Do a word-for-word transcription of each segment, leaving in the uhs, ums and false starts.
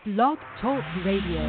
Blog Talk Radio.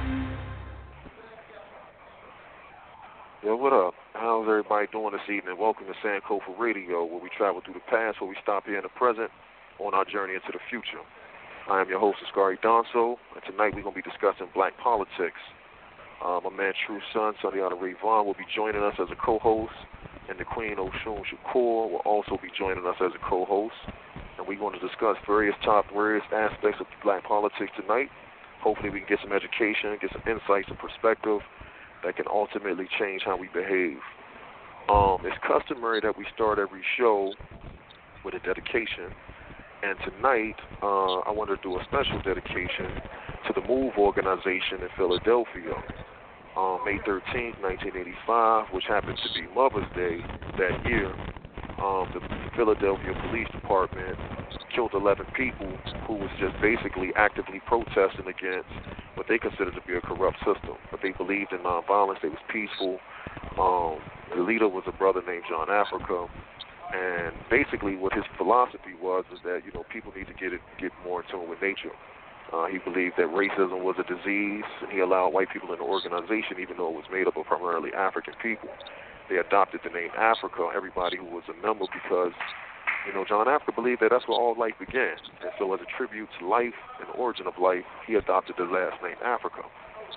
Yo, what up? How's everybody doing this evening? Welcome to Sankofa Radio, where we travel through the past, where we stop here in the present on our journey into the future. I am your host, Ascari Donso, and tonight we're going to be discussing black politics. Uh, my man, True Son, Sundiata Ray Vaughn, will be joining us as a co-host, and the Queen Oshun Shakur will also be joining us as a co-host. And we're going to discuss various top, various aspects of black politics tonight. Hopefully we can get some education, get some insights and perspective that can ultimately change how we behave. Um, it's customary that we start every show with a dedication. And tonight, uh, I want to do a special dedication to the MOVE organization in Philadelphia. Um, May thirteenth, nineteen eighty-five, which happened to be Mother's Day that year, um, the Philadelphia Police Department killed eleven people who was just basically actively protesting against what they considered to be a corrupt system. But they believed in nonviolence. They was peaceful. Um, the leader was a brother named John Africa. And basically what his philosophy was is that, you know, people need to get it, get more in tune with nature. Uh, he believed that racism was a disease, and he allowed white people in the organization, even though it was made up of primarily African people. They adopted the name Africa, everybody who was a member, because, you know, John Africa believed that that's where all life began. And so as a tribute to life and the origin of life, he adopted the last name Africa.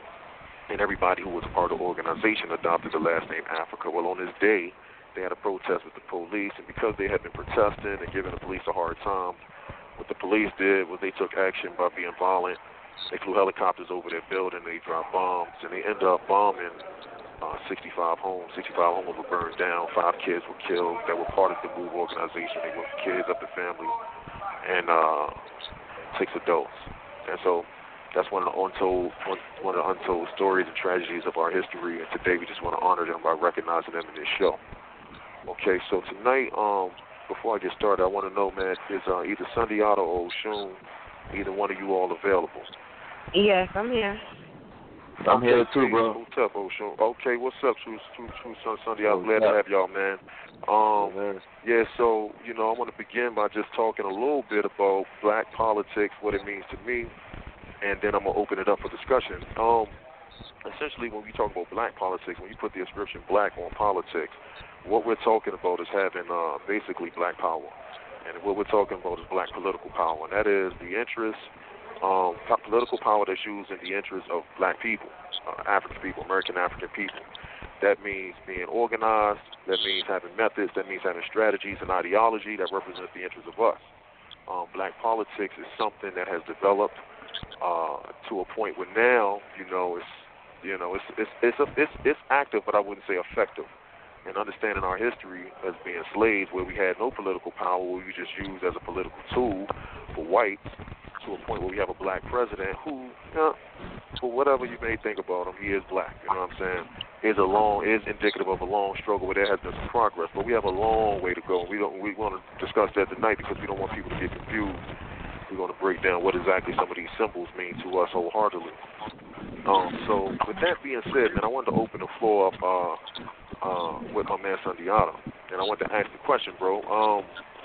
And everybody who was a part of the organization adopted the last name Africa. Well, on this day, they had a protest with the police, and because they had been protesting and giving the police a hard time, what the police did was they took action by being violent. They flew helicopters over their building, they dropped bombs, and they ended up bombing uh, sixty-five homes. sixty-five homes were burned down, five kids were killed that were part of the MOVE organization. They were kids up to families, and uh, six adults. And so that's one of the untold, one, one of the untold stories and tragedies of our history, and today we just want to honor them by recognizing them in this show. Okay, so tonight, um, before I get started, I want to know, man, is uh, either Sundiata or Oshun, either one of you all available? Yes, I'm here. I'm here too, bro. What's up, Oshun? Okay, what's up, True, True, True Son, Sundiata? Glad to have y'all, man. Um, yeah, so, you know, I want to begin by just talking a little bit about black politics, what it means to me, and then I'm going to open it up for discussion. Um, essentially, when we talk about black politics, when you put the inscription black on politics, what we're talking about is having uh, basically black power. And what we're talking about is black political power. And that is the interest, um, political power that's used in the interest of black people, uh, African people, American African people. That means being organized. That means having methods. That means having strategies and ideology that represents the interests of us. Um, black politics is something that has developed uh, to a point where now, you know, it's you know, it's it's it's, a, it's it's active, but I wouldn't say effective. And understanding our history as being slaves, where we had no political power, where we just used as a political tool for whites, to a point where we have a black president who, you know, for whatever you may think about him, he is black. You know what I'm saying? Is a long, is indicative of a long struggle where there has been some progress, but we have a long way to go. We don't, we want to discuss that tonight because we don't want people to get confused. We're going to break down what exactly some of these symbols mean to us wholeheartedly. Um, so with that being said, man, I wanted to open the floor up uh, uh, with my man Sundiata, and I wanted to ask the question, bro. Um,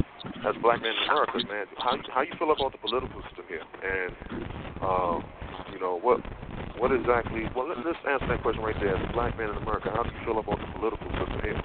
as black men in America, man, how how you feel about the political system here, and um, you know what what exactly? Well, let's, let's answer that question right there. As a black man in America, how do you feel about the political system here?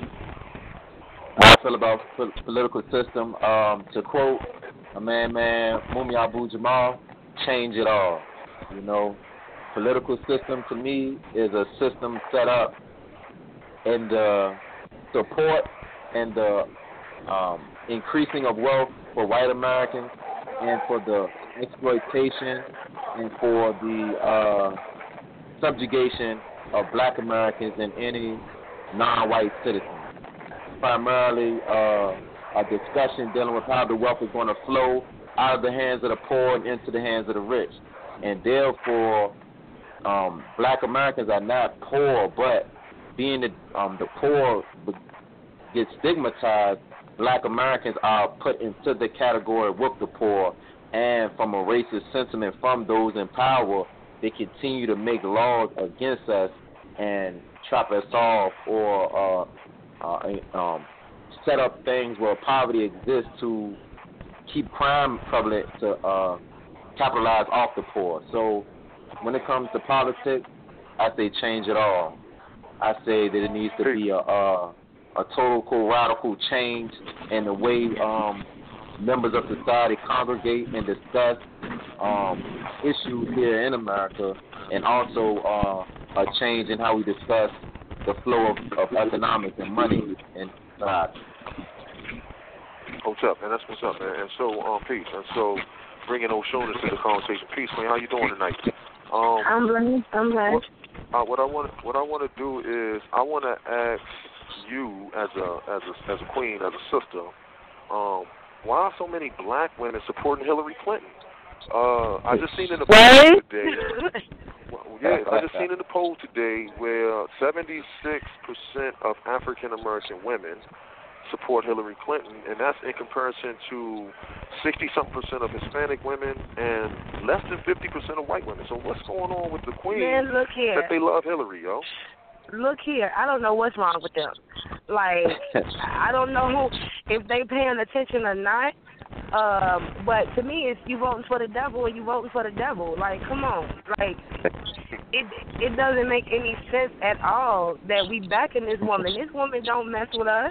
How I feel about the political system. Um, to quote a man, man, Mumi Abu Jamal, change it all. You know, political system to me is a system set up in the support and the um, increasing of wealth for white Americans and for the exploitation and for the uh, subjugation of black Americans and any non-white citizen. Primarily uh, a discussion dealing with how the wealth is going to flow out of the hands of the poor and into the hands of the rich. And therefore, um, black Americans are not poor, but being the, um, the poor get stigmatized, black Americans are put into the category with the poor, and from a racist sentiment from those in power, they continue to make laws against us and trap us off or uh, uh, um, set up things where poverty exists to keep crime prevalent, to uh, capitalize off the poor. So when it comes to politics, I say change it all. I say that it needs to be a a, a total radical change in the way um, members of society congregate and discuss um, issues here in America, and also uh, a change in how we discuss the flow of, of economics and money in society. What's up, man? That's what's up, man. And so, um, peace. And so, bringing Oshun into the conversation. Peace, man. How you doing tonight? Um, I'm blessed. I'm blessed. What, uh, what I want, what I want to do is, I want to ask you, as a, as a, as a queen, as a sister, um, why are so many black women supporting Hillary Clinton? Uh, I just seen in the poll today. Well, yeah, I just seen in the poll today where seventy-six percent of African American women support Hillary Clinton, and that's in comparison to sixty-something percent of Hispanic women and less than fifty percent of white women. So what's going on with the queen Man, look here. that they love Hillary, yo? Look here, I don't know what's wrong with them. Like, I don't know who, if they paying attention or not. Um, but to me, it's you voting for the devil or you voting for the devil. Like, come on. Like, it it doesn't make any sense at all that we backing this woman. This woman don't mess with us.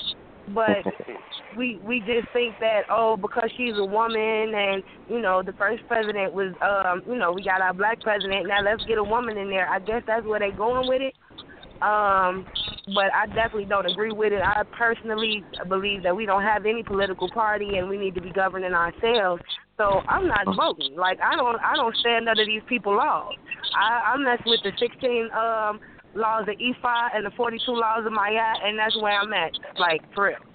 But we we just think that, oh, because she's a woman and, you know, the first president was, um, you know, we got our black president, now let's get a woman in there. I guess that's where they're going with it. Um, but I definitely don't agree with it. I personally believe that we don't have any political party and we need to be governing ourselves. So I'm not voting. Like, I don't I don't stand under these people laws. I, I mess with the sixteen um, laws of Ifa and the forty-two laws of Mayat, and that's where I'm at. Like, for real.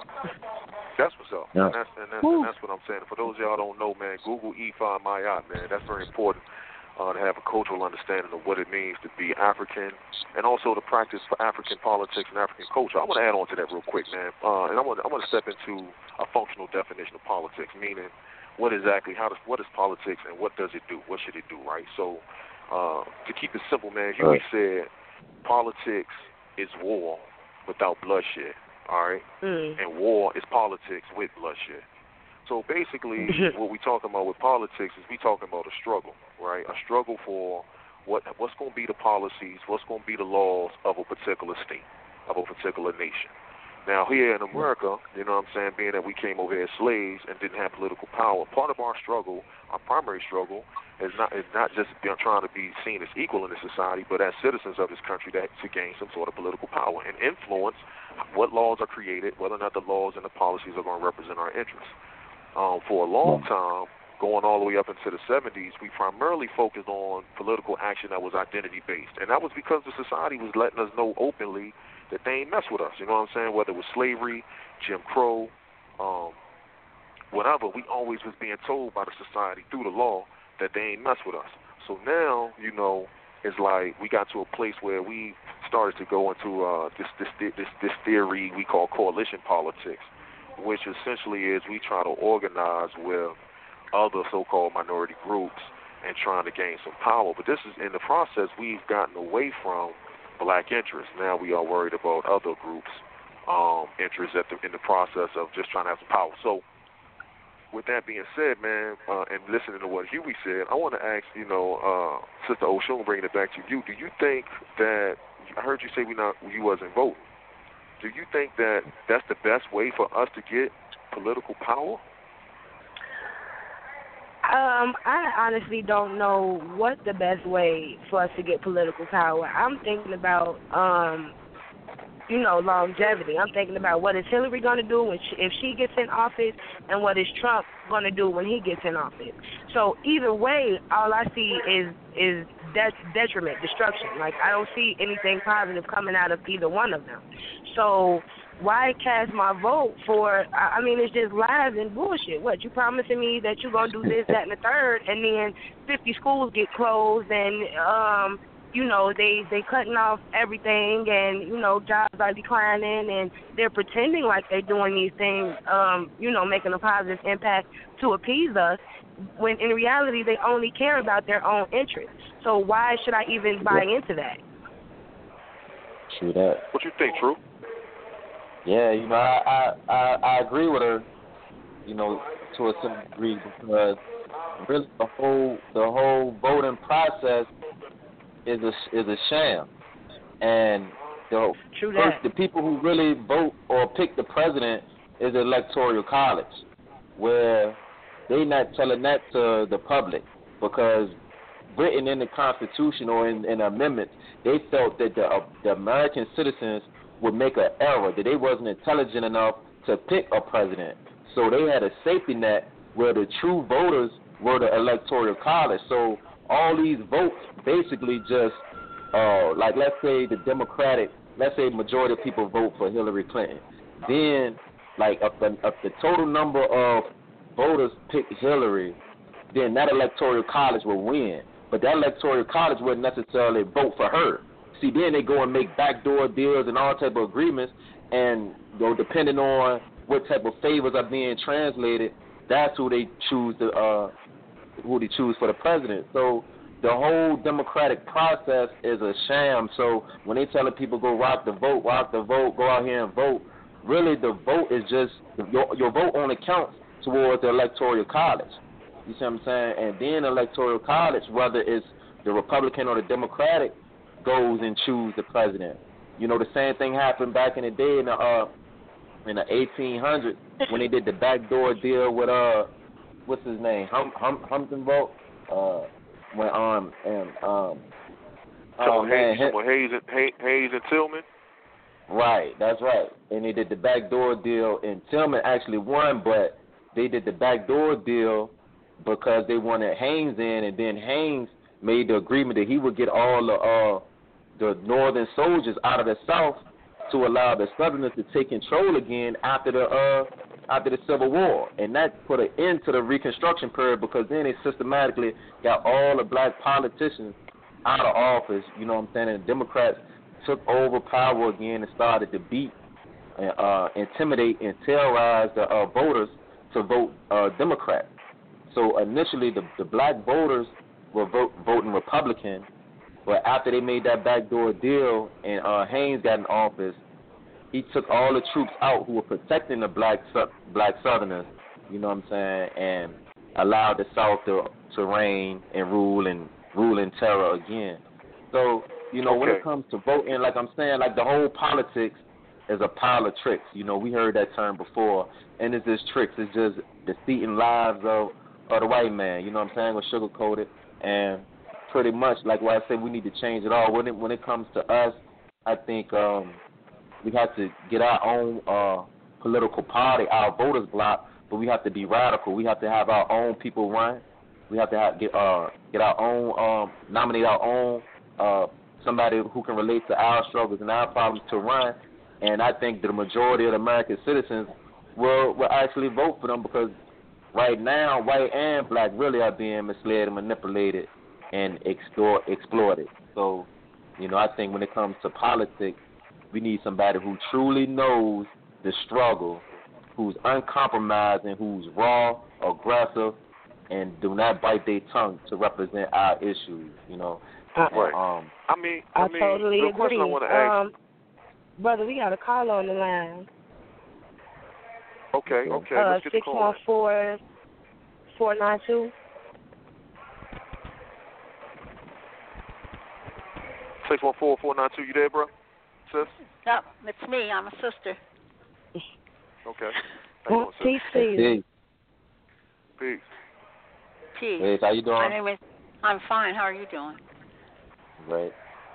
That's what's up. Yeah. And, that's, and, that's, and that's what I'm saying. For those of y'all who don't know, man, Google Ifa and Mayat, man. That's very important. Uh, to have a cultural understanding of what it means to be African, and also to practice for African politics and African culture. I want to add on to that real quick, man. Uh, and I want I want to step into a functional definition of politics, meaning what exactly, how does what is politics and what does it do? What should it do, right? So uh, to keep it simple, man, Huey said politics is war without bloodshed, all right? Mm. And war is politics with bloodshed. So basically, what we're talking about with politics is we talking about a struggle, right? A struggle for what what's going to be the policies, what's going to be the laws of a particular state, of a particular nation. Now, here in America, you know what I'm saying, being that we came over here as slaves and didn't have political power, part of our struggle, our primary struggle, is not is not just being, trying to be seen as equal in the society, but as citizens of this country that to gain some sort of political power and influence what laws are created, whether or not the laws and the policies are going to represent our interests. Um, for a long time, going all the way up into the seventies, we primarily focused on political action that was identity-based. And that was because the society was letting us know openly that they ain't mess with us. You know what I'm saying? Whether it was slavery, Jim Crow, um, whatever, we always was being told by the society through the law that they ain't mess with us. So now, you know, it's like we got to a place where we started to go into uh, this, this, this, this theory we call coalition politics, which essentially is we try to organize with other so-called minority groups and trying to gain some power. But this is, in the process, we've gotten away from black interests. Now we are worried about other groups' um, interests at the, in the process of just trying to have some power. So with that being said, man, uh, and listening to what Huey said, I want to ask, you know, uh, Sister Oshun, bringing it back to you, do you think that, I heard you say we not you wasn't voting. Do you think that that's the best way for us to get political power? Um, I honestly don't know what the best way for us to get political power. I'm thinking about, um, you know, longevity. I'm thinking about what is Hillary going to do when she, if she gets in office, and what is Trump going to do when he gets in office. So either way, all I see is is de- detriment, destruction. Like, I don't see anything positive coming out of either one of them. So why cast my vote for, I mean, it's just lies and bullshit. What, you promising me that you're going to do this, that, and the third, and then fifty schools get closed, and, um, you know, they, they cutting off everything, and, you know, jobs are declining, and they're pretending like they're doing these things, um, you know, making a positive impact to appease us, when in reality they only care about their own interests. So why should I even buy into that? True that. What you think, True? Yeah, you know, I, I, I, I agree with her. You know, to a certain degree because really the whole the whole voting process is a is a sham, and the True first, that. the people who really vote or pick the president is the electoral college, where they not telling that to the public because written in the Constitution or in, in amendments, they felt that the uh, the American citizens would make an error, that they wasn't intelligent enough to pick a president. So they had a safety net where the true voters were the electoral college. So all these votes basically just, uh, like let's say the Democratic, let's say majority of people vote for Hillary Clinton. Then, like, if the, if the total number of voters pick Hillary, then that electoral college will win. But that electoral college wouldn't necessarily vote for her. See, then they go and make backdoor deals and all type of agreements, and you know, depending on what type of favors are being translated, that's who they choose to uh, who they choose for the president. So the whole democratic process is a sham. So when they telling people go rock the vote, rock the vote, go out here and vote, really the vote is just your your vote only counts towards the electoral college. You see what I'm saying? And then electoral college, whether it's the Republican or the Democratic, goes and choose the president. You know, the same thing happened back in the day in the uh, in the eighteen hundreds when they did the backdoor deal with uh, what's his name, hum, hum, Humpton vote. Uh, when um and um. Oh, man, Hayes, Hayes, and, Hayes, Hayes and Tillman. Right, that's right. And they did the backdoor deal, and Tillman actually won, but they did the backdoor deal because they wanted Haynes in, and then Haynes made the agreement that he would get all the uh, the northern soldiers out of the South to allow the Southerners to take control again after the uh, after the Civil War, and that put an end to the Reconstruction period because then they systematically got all the black politicians out of office. You know what I'm saying? And the Democrats took over power again and started to beat, and uh, intimidate, and terrorize the uh, voters to vote uh, Democrat. So initially, the, the black voters were vote, voting Republican, but after they made that backdoor deal and uh, Haynes got in office, he took all the troops out who were protecting the black black Southerners, you know what I'm saying, and allowed the South to, to reign and rule and rule in terror again. So, you know, okay. when it comes to voting, like I'm saying, like the whole politics is a pile of tricks. You know, we heard that term before, and it's just tricks. It's just deceiving lives of, of the white man, you know what I'm saying, with sugar-coated. And pretty much, like what I said, we need to change it all. When it, when it comes to us, I think um, we have to get our own uh, political party, our voters block, but we have to be radical. We have to have our own people run. We have to have, get uh, get our own, um, nominate our own uh, somebody who can relate to our struggles and our problems to run. And I think the majority of the American citizens will will actually vote for them because right now, white and black really are being misled and manipulated and extort, exploited. So, you know, I think when it comes to politics, we need somebody who truly knows the struggle, who's uncompromising, who's raw, aggressive, and do not bite their tongue to represent our issues, you know. Uh, right. And, um, I mean, I, I mean, totally the agree. question I want to ask. Um, brother, we got a call on the line. Okay, okay. Uh, Let's get the call. six one four, four nine two. six one four, four nine two. You there, bro? Sis? No, it's me. I'm a sister. Okay. How you doing, sis? Peace to you. Peace. Peace. Hey, how you doing? My name is. I'm fine. How are you doing? Great.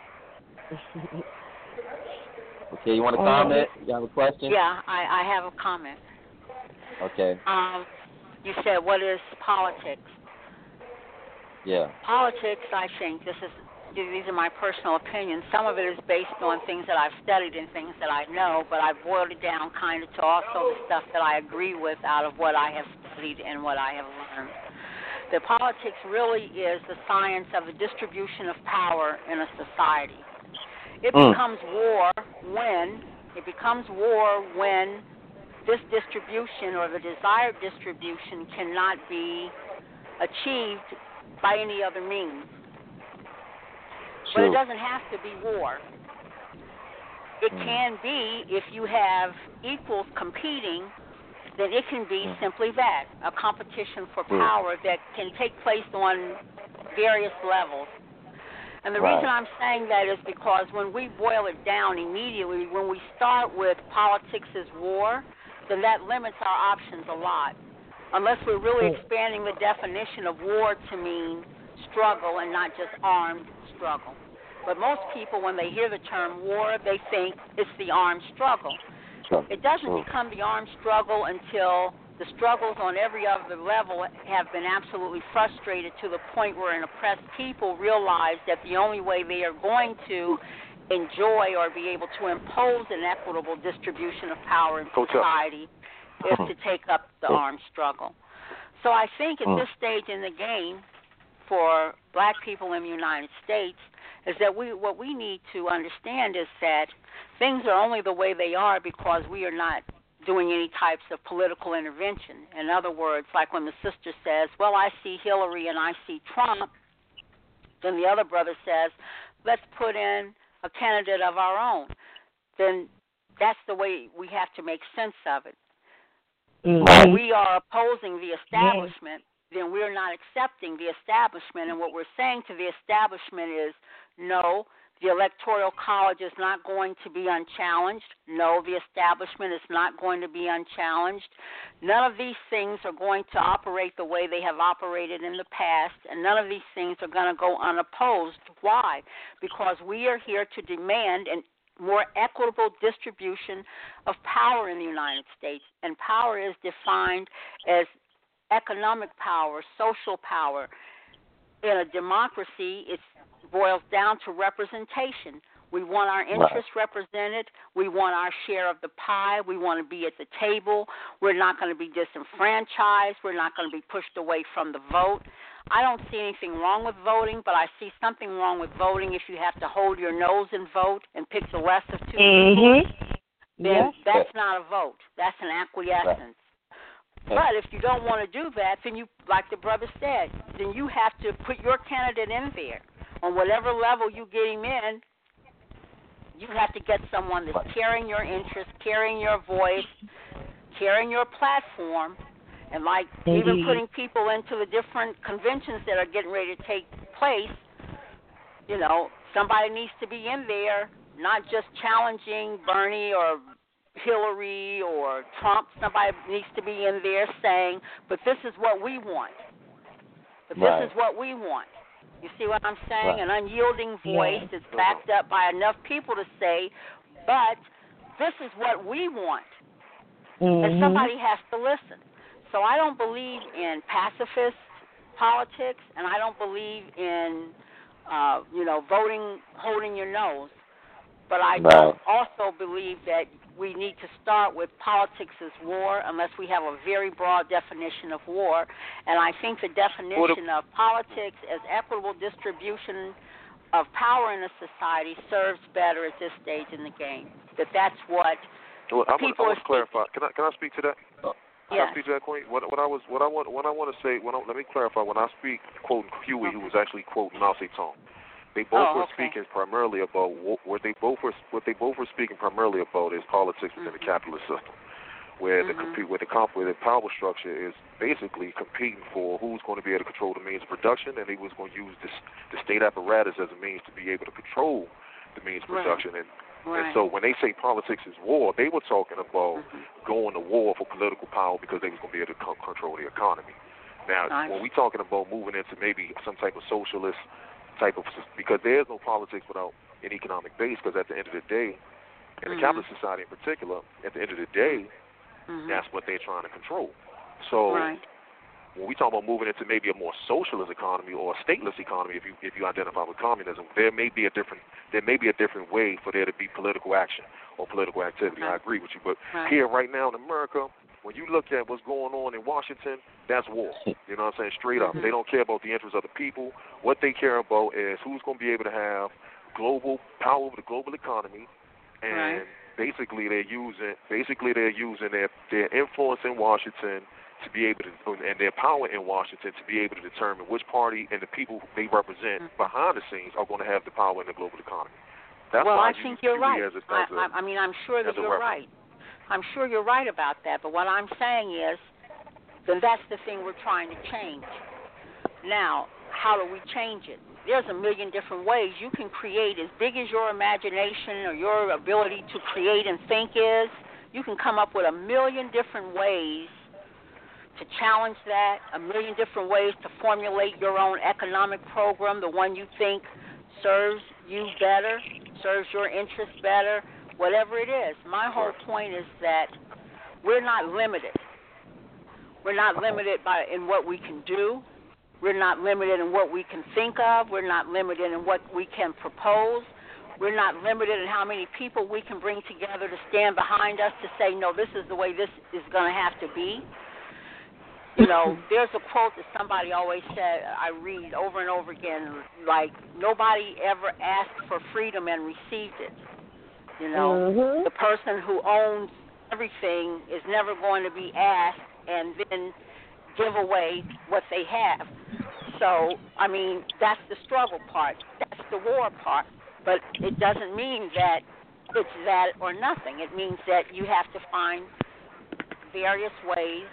Okay, you want to comment? You have a question? Yeah, I, I have a comment. Okay. Um, you said, what is politics? Yeah. Politics, I think, this is these are my personal opinions. Some of it is based on things that I've studied and things that I know, but I've boiled it down kind of to also the stuff that I agree with out of what I have studied and what I have learned. The politics really is the science of the distribution of power in a society. It mm. becomes war when it becomes war when this distribution or the desired distribution cannot be achieved by any other means. True. But it doesn't have to be war. It mm. can be if you have equals competing then it can be Mm. simply that, a competition for Mm. power that can take place on various levels. And the Right. reason I'm saying that is because when we boil it down immediately, when we start with politics is war, then that limits our options a lot, unless we're really expanding the definition of war to mean struggle and not just armed struggle. But most people, when they hear the term war, they think it's the armed struggle. Sure. It doesn't Sure. become the armed struggle until the struggles on every other level have been absolutely frustrated to the point where an oppressed people realize that the only way they are going to enjoy or be able to impose an equitable distribution of power in society is to take up the armed struggle. So I think at this stage in the game for black people in the United States is that we what we need to understand is that things are only the way they are because we are not doing any types of political intervention. In other words, like when the sister says, well, I see Hillary and I see Trump, then the other brother says, let's put in a candidate of our own. Then that's the way we have to make sense of it. Mm-hmm. When we are opposing the establishment, then we're not accepting the establishment. And what we're saying to the establishment is, no, the Electoral College is not going to be unchallenged. No, the establishment is not going to be unchallenged. None of these things are going to operate the way they have operated in the past, and none of these things are going to go unopposed. Why? Because we are here to demand an more equitable distribution of power in the United States, and power is defined as economic power, social power. In a democracy, it boils down to representation. We want our interests right. represented. We want our share of the pie. We want to be at the table. We're not going to be disenfranchised. We're not going to be pushed away from the vote. I don't see anything wrong with voting, but I see something wrong with voting if you have to hold your nose and vote and pick the less of two mm-hmm. people. Then yes. that's not a vote. That's an acquiescence. But if you don't want to do that, then you, like the brother said, then you have to put your candidate in there. On whatever level you get him in, you have to get someone that's carrying your interest, carrying your voice, carrying your platform, and like Indeed. even putting people into the different conventions that are getting ready to take place. You know, somebody needs to be in there, not just challenging Bernie or Hillary or Trump. Somebody needs to be in there saying, but this is what we want. But this right. is what we want. You see what I'm saying? Right. An unyielding voice yeah. that's backed up by enough people to say, but this is what we want. Mm-hmm. And somebody has to listen. So I don't believe in pacifist politics, and I don't believe in, uh, you know, voting, holding your nose. But I right. don't also believe that we need to start with politics as war unless we have a very broad definition of war. And I think the definition of politics as equitable distribution of power in a society serves better at this stage in the game. That that's what well, I people want to clarify. Can I can I speak to that? Can yes. I speak to that, Queen? What, what I was what I want what I want to say. When I, let me clarify. When I speak quoting Huey, who was actually quoting Mao Zedong. They both oh, were okay. speaking primarily about what they both were. What they both were speaking primarily about is politics within mm-hmm. the capitalist system, where mm-hmm. the compete, where the comp, where the power structure is basically competing for who's going to be able to control the means of production, and they was going to use this the state apparatus as a means to be able to control the means of right. production. And right. and so when they say politics is war, they were talking about mm-hmm. going to war for political power because they was going to be able to co- control the economy. Now, nice. when we talking about moving into maybe some type of socialist type of, because there is no politics without an economic base, because at the end of the day, in mm-hmm. the capitalist society in particular, at the end of the day, mm-hmm. that's what they're trying to control. So right. when we talk about moving into maybe a more socialist economy or a stateless economy, if you if you identify with communism, there may be a different there may be a different way for there to be political action or political activity. Right. I agree with you, but right. here right now in America, when you look at what's going on in Washington, that's war. You know what I'm saying? Straight up. Mm-hmm. They don't care about the interests of the people. What they care about is who's going to be able to have global power over the global economy, and right. basically they're using basically they're using their their influence in Washington to be able to, and their power in Washington to be able to determine which party and the people they represent mm-hmm. behind the scenes are going to have the power in the global economy. That's well, why I think you're right. As a, as I, a, I mean, I'm sure that you're right. I'm sure you're right about that, but what I'm saying is, then that's the thing we're trying to change. Now, how do we change it? There's a million different ways. You can create as big as your imagination or your ability to create and think is. You can come up with a million different ways to challenge that, a million different ways to formulate your own economic program, the one you think serves you better, serves your interests better, whatever it is. My whole point is that we're not limited. We're not limited by in what we can do. We're not limited in what we can think of. We're not limited in what we can propose. We're not limited in how many people we can bring together to stand behind us to say, no, this is the way this is going to have to be. You know, there's a quote that somebody always said, I read over and over again, like, nobody ever asked for freedom and received it. You know, mm-hmm. the person who owns everything is never going to be asked and then give away what they have. So, I mean, that's the struggle part. That's the war part. But it doesn't mean that it's that or nothing. It means that you have to find various ways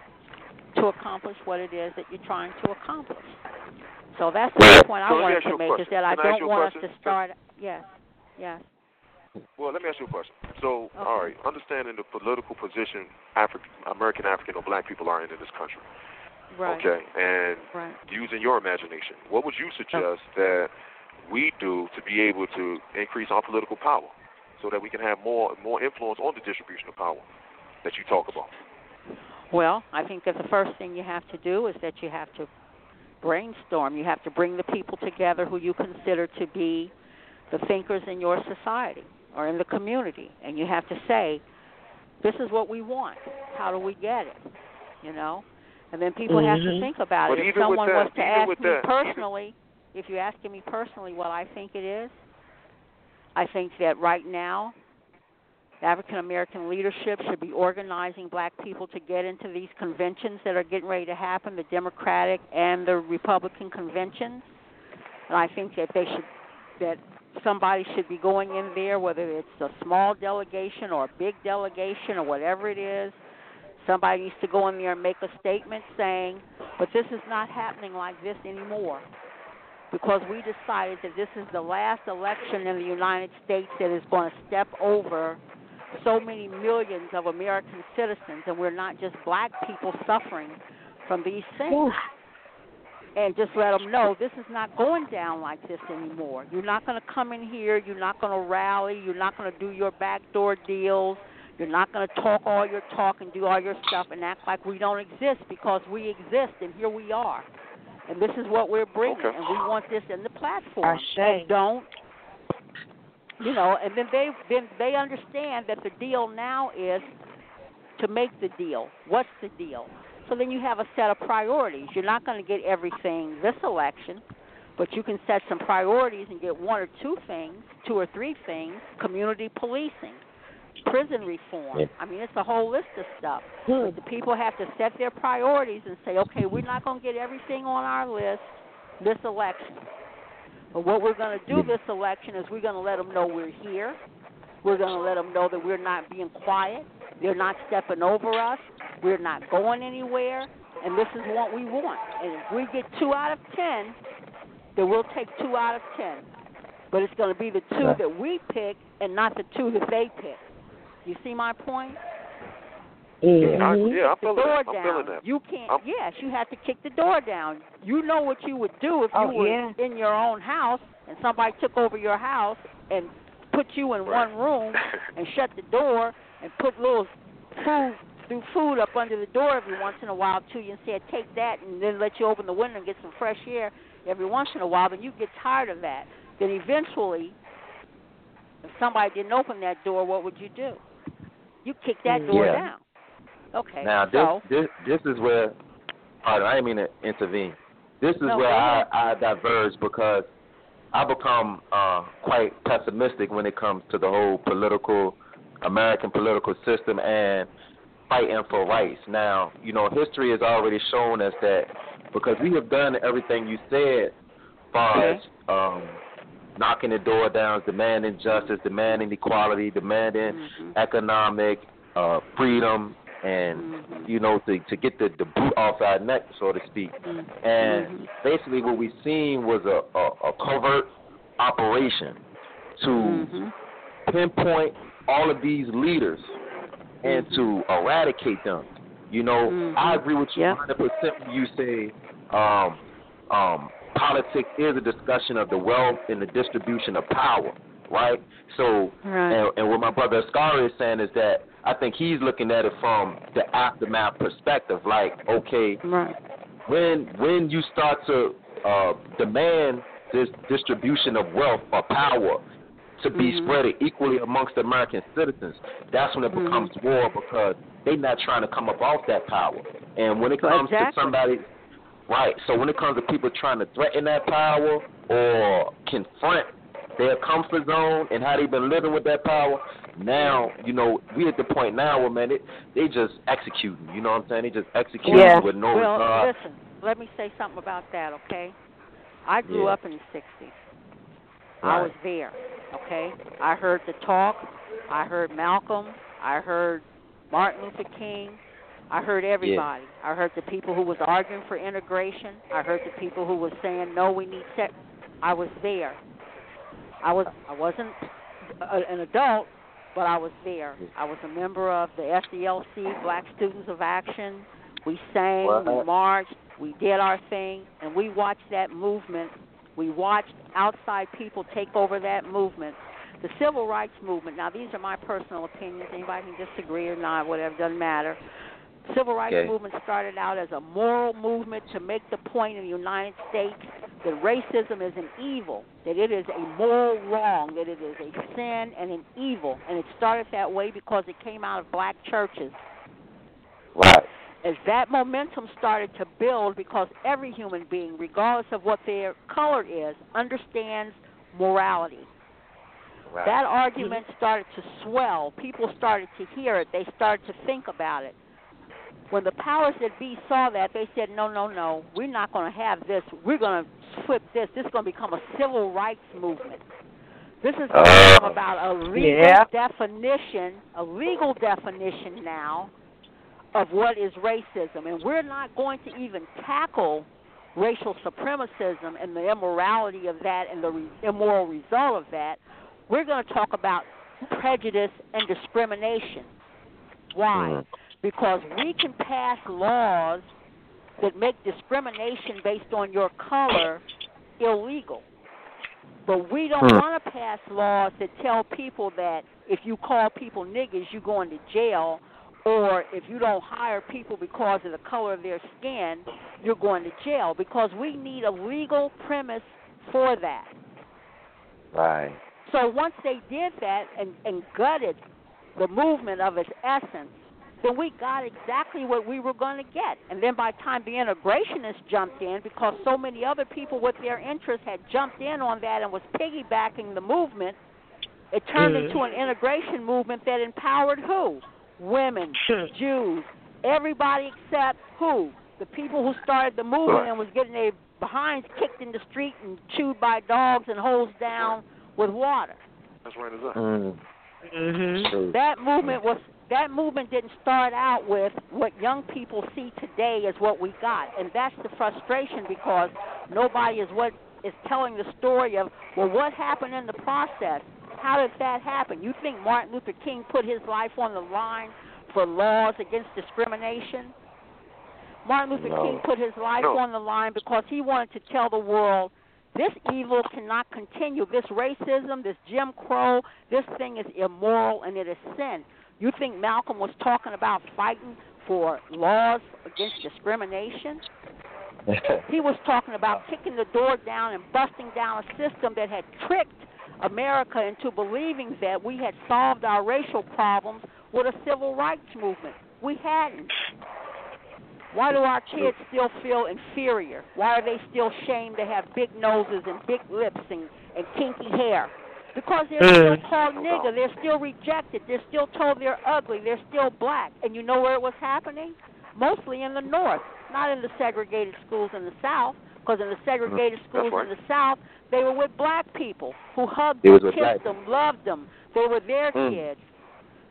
to accomplish what it is that you're trying to accomplish. So that's the point I so wanted to make, is that I don't want us to start. Yes, yes. Well, let me ask you a question. So, okay. all right, understanding the political position African, American African or black people are in in this country. Right. Okay, and right. using your imagination, what would you suggest okay. that we do to be able to increase our political power so that we can have more more influence on the distribution of power that you talk about? Well, I think that the first thing you have to do is that you have to brainstorm. You have to bring the people together who you consider to be the thinkers in your society or in the community, and you have to say, this is what we want. How do we get it? You know? And then people mm-hmm. have to think about but it. If even someone with that, was to even ask with me that, personally, if you're asking me personally what I think it is, I think that right now, African American leadership should be organizing black people to get into these conventions that are getting ready to happen, the Democratic and the Republican conventions. And I think that they should, that somebody should be going in there, whether it's a small delegation or a big delegation or whatever it is. Somebody needs to go in there and make a statement saying, but this is not happening like this anymore, because we decided that this is the last election in the United States that is going to step over so many millions of American citizens, and we're not just black people suffering from these things. Oof. And just let them know this is not going down like this anymore. You're not going to come in here. You're not going to rally. You're not going to do your backdoor deals. You're not going to talk all your talk and do all your stuff and act like we don't exist, because we exist, and here we are. And this is what we're bringing, okay. and we want this in the platform. And don't, you know, and then they then they understand that the deal now is to make the deal. What's the deal? So then you have a set of priorities. You're not going to get everything this election, but you can set some priorities and get one or two things, two or three things: community policing, prison reform. I mean, it's a whole list of stuff. Hmm. But the people have to set their priorities and say, okay, we're not going to get everything on our list this election. But what we're going to do this election is we're going to let them know we're here. We're going to let them know that we're not being quiet. They're not stepping over us. We're not going anywhere. And this is what we want. And if we get two out of ten, then we'll take two out of ten. But it's going to be the two that we pick and not the two that they pick. You see my point? Mm-hmm. I, yeah, I'm the feeling door that. I'm down. feeling that. You can't. I'm, yes, you have to kick the door down. You know what you would do if oh, you were yeah. in your own house and somebody took over your house and put you in right. one room and shut the door and put little food, threw food up under the door every once in a while to you and said, take that, and then let you open the window and get some fresh air every once in a while. Then you get tired of that. Then eventually, if somebody didn't open that door, what would you do? You kick that door yeah. down. Okay. Now this so, this this is where pardon, I didn't mean to intervene. This is no, where I, I diverge, because I become uh, quite pessimistic when it comes to the whole political American political system and fighting for rights. Now, you know, history has already shown us that, because we have done everything you said, as far okay. as um, knocking the door down, demanding justice, demanding equality, demanding mm-hmm. economic uh, freedom and, mm-hmm. you know, to, to get the, the boot off our neck, so to speak. Mm-hmm. And basically what we seen was a, a, a covert operation to mm-hmm. pinpoint all of these leaders and mm-hmm. to eradicate them. You know, mm-hmm. I agree with you yep. one hundred percent when you say um, um, politics is a discussion of the wealth and the distribution of power, right? So, right. And, and what my brother Ascari is saying is that I think he's looking at it from the aftermath perspective, like, okay, right. when when you start to uh, demand this distribution of wealth or power to be mm-hmm. spread equally amongst American citizens, that's when it mm-hmm. becomes war, because they're not trying to come up off that power. And when it comes exactly. to somebody, right, so when it comes to people trying to threaten that power or confront their comfort zone and how they've been living with that power, now, you know, we at the point now where, man, they, they just executing, you know what I'm saying? They just executing yeah. with no well, regard. listen, let me say something about that, okay? I grew Yeah. up in the sixties. Right. I was there, okay? I heard the talk. I heard Malcolm. I heard Martin Luther King. I heard everybody. Yeah. I heard the people who was arguing for integration. I heard the people who was saying, no, we need sex. I was there. I, was, I wasn't a, an adult, but I was there. I was a member of the F D L C, Black Students of Action. We sang, What? we marched, we did our thing, and we watched that movement. We watched outside people take over that movement. The civil rights movement, now these are my personal opinions. Anybody can disagree or not, whatever, doesn't matter. Civil rights Okay. movement started out as a moral movement to make the point in the United States that racism is an evil, that it is a moral wrong, that it is a sin and an evil. And it started that way because it came out of black churches. Right. As that momentum started to build, because every human being, regardless of what their color is, understands morality. Right. That argument started to swell. People started to hear it. They started to think about it. When the powers that be saw that, they said, no, no, no, we're not going to have this. We're going to flip this. This is going to become a civil rights movement. This is going to become about a legal yeah. definition, a legal definition now of what is racism. And we're not going to even tackle racial supremacism and the immorality of that and the re- immoral result of that. We're going to talk about prejudice and discrimination. Why? Mm. Because we can pass laws that make discrimination based on your color illegal. But we don't Mm. want to pass laws that tell people that if you call people niggas, you're going to jail, or if you don't hire people because of the color of their skin, you're going to jail, because we need a legal premise for that. Right. So once they did that and, and gutted the movement of its essence, then we got exactly what we were going to get. And then by the time the integrationists jumped in, because so many other people with their interests had jumped in on that and was piggybacking the movement, it turned mm. into an integration movement that empowered who? Women, Jews, everybody except who? The people who started the movement and was getting their behinds kicked in the street and chewed by dogs and hosed down with water. That's right, is that? Mm. Mm-hmm. That movement was that movement didn't start out with what young people see today as what we got, and that's the frustration, because nobody is what is telling the story of, well, what happened in the process? How did that happen? You think Martin Luther King put his life on the line for laws against discrimination? Martin Luther No. King put his life No. on the line because he wanted to tell the world, this evil cannot continue. This racism, this Jim Crow, this thing is immoral and it is sin. You think Malcolm was talking about fighting for laws against discrimination? He was talking about kicking the door down and busting down a system that had tricked America into believing that we had solved our racial problems with a civil rights movement. We hadn't. Why do our kids still feel inferior? Why are they still shamed to have big noses and big lips and, and kinky hair? Because they're still called nigger. They're still rejected. They're still told they're ugly. They're still black. And you know where it was happening? Mostly in the North, not in the segregated schools in the South. Because in the segregated schools right. in the South, they were with black people who hugged It them, was with kissed black them, loved them. They were their Mm. kids.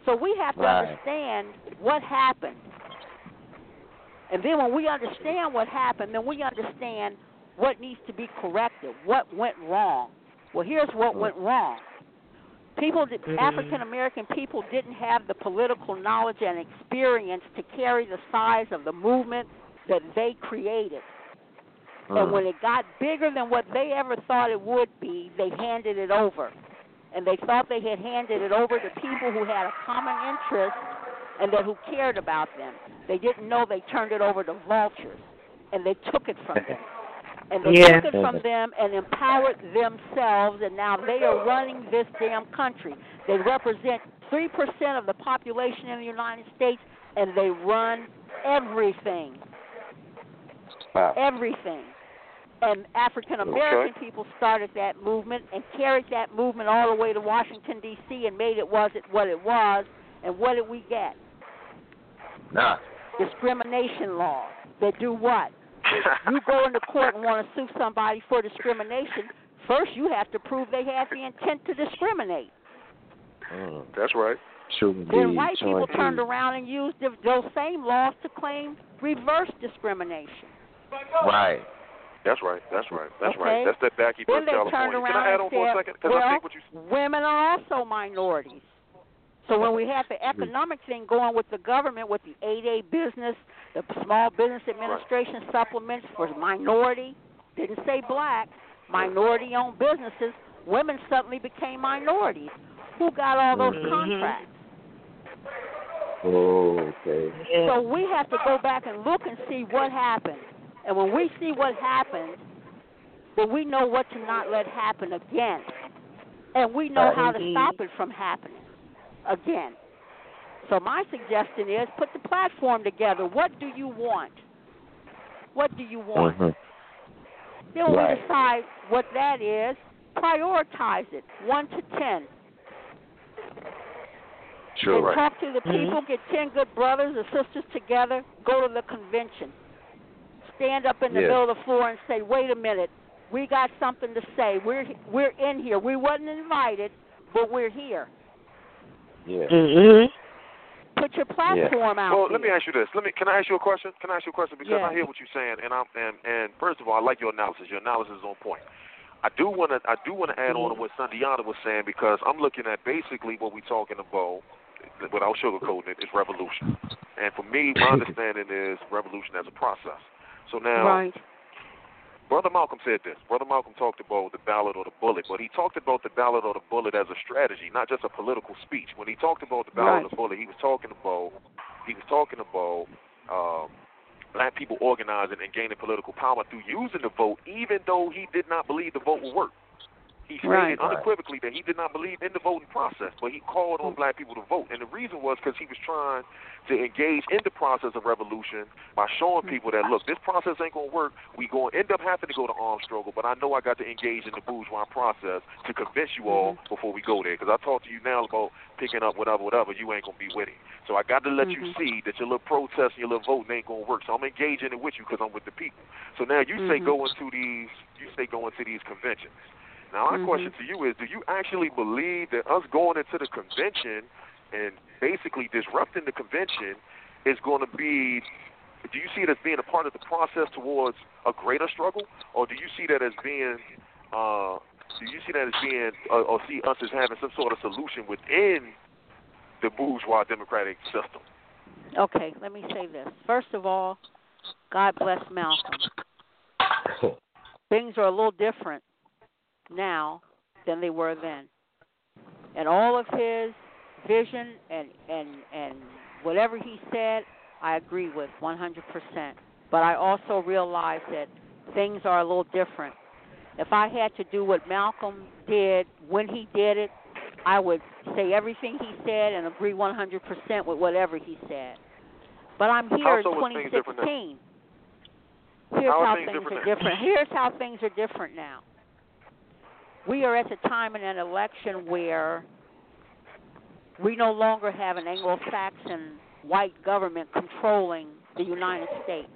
So we have to Right. understand what happened. And then when we understand what happened, then we understand what needs to be corrected, what went wrong. Well, here's what went wrong. People, Mm-hmm. African American people didn't have the political knowledge and experience to carry the size of the movement that they created. And when it got bigger than what they ever thought it would be, they handed it over. And they thought they had handed it over to people who had a common interest and that who cared about them. They didn't know they turned it over to vultures, and they took it from them. And they Yeah. took it from them and empowered themselves, and now they are running this damn country. They represent three percent of the population in the United States, and they run everything. Wow. Everything. And African American Okay. people started that movement and carried that movement all the way to Washington, D C and made it was it what it was. And what did we get? Nah. Discrimination laws that do what? You go into court and want to sue somebody for discrimination, first you have to prove they had the intent to discriminate. Mm. That's right. True indeed. Then white people True turned indeed. around and used the, those same laws to claim reverse discrimination. Right. That's right. That's right. That's Okay. right. That's that Backy Then Burke, they turned California. around Can I add and on for a said, second? Because well, I think what you women are also minorities. So when we had the economic thing going with the government, with the eight A business, the Small Business Administration supplements for minority, didn't say black, minority-owned businesses, women suddenly became minorities. Who got all those Mhm. contracts? Oh, okay. Yeah. So we have to go back and look and see what happened. And when we see what happened, then we know what to not let happen again. And we know Right. how to Indeed. stop it from happening again. So my suggestion is put the platform together. What do you want? What do you want? Mhm. Then when Right. we decide what that is, prioritize it, one to ten. Sure. Then Right. talk to the people, get ten good brothers or sisters together, go to the convention. Stand up in the Yeah. middle of the floor and say, wait a minute, we got something to say. We're we're in here. We wasn't invited, but we're here. Yeah. Mhm. Put your platform out Well, there. let me ask you this. Let me. Can I ask you a question? Can I ask you a question? Because Yeah. I hear what you're saying, and I'm and and first of all, I like your analysis. Your analysis is on point. I do want to. I do want to add on to what Sandiana was saying because I'm looking at basically what we're talking about, without sugarcoating it, is revolution. And for me, my understanding is revolution as a process. So now, Right. Brother Malcolm said this. Brother Malcolm talked about the ballot or the bullet, but he talked about the ballot or the bullet as a strategy, not just a political speech. When he talked about the ballot Right. or the bullet, he was talking about he was talking about um, black people organizing and gaining political power through using the vote, even though he did not believe the vote would work. He stated Right. unequivocally that he did not believe in the voting process, but he called on black people to vote. And the reason was because he was trying to engage in the process of revolution by showing people that, look, this process ain't going to work. We're going to end up having to go to armed struggle, but I know I got to engage in the bourgeois process to convince you all before we go there. Because I talked to you now about picking up whatever, whatever. You ain't going to be with it. So I got to let you see that your little protest and your little voting ain't going to work. So I'm engaging it with you because I'm with the people. So now you say go into these, you say go into these conventions. Now, my Mhm. question to you is, do you actually believe that us going into the convention and basically disrupting the convention is going to be, do you see it as being a part of the process towards a greater struggle, or do you see that as being, uh, do you see that as being, uh, or see us as having some sort of solution within the bourgeois democratic system? Okay, let me say this. First of all, God bless Malcolm. Things are a little different now than they were then. And all of his vision and, and, and whatever he said, I agree with one hundred percent. But I also realize that things are a little different. If I had to do what Malcolm did when he did it, I would say everything he said and agree one hundred percent with whatever he said. But I'm here How in so is twenty things different now? sixteen. Here's How are how things things different are now? different. Here's how things are different now. We are at the time in an election where we no longer have an Anglo-Saxon white government controlling the United States.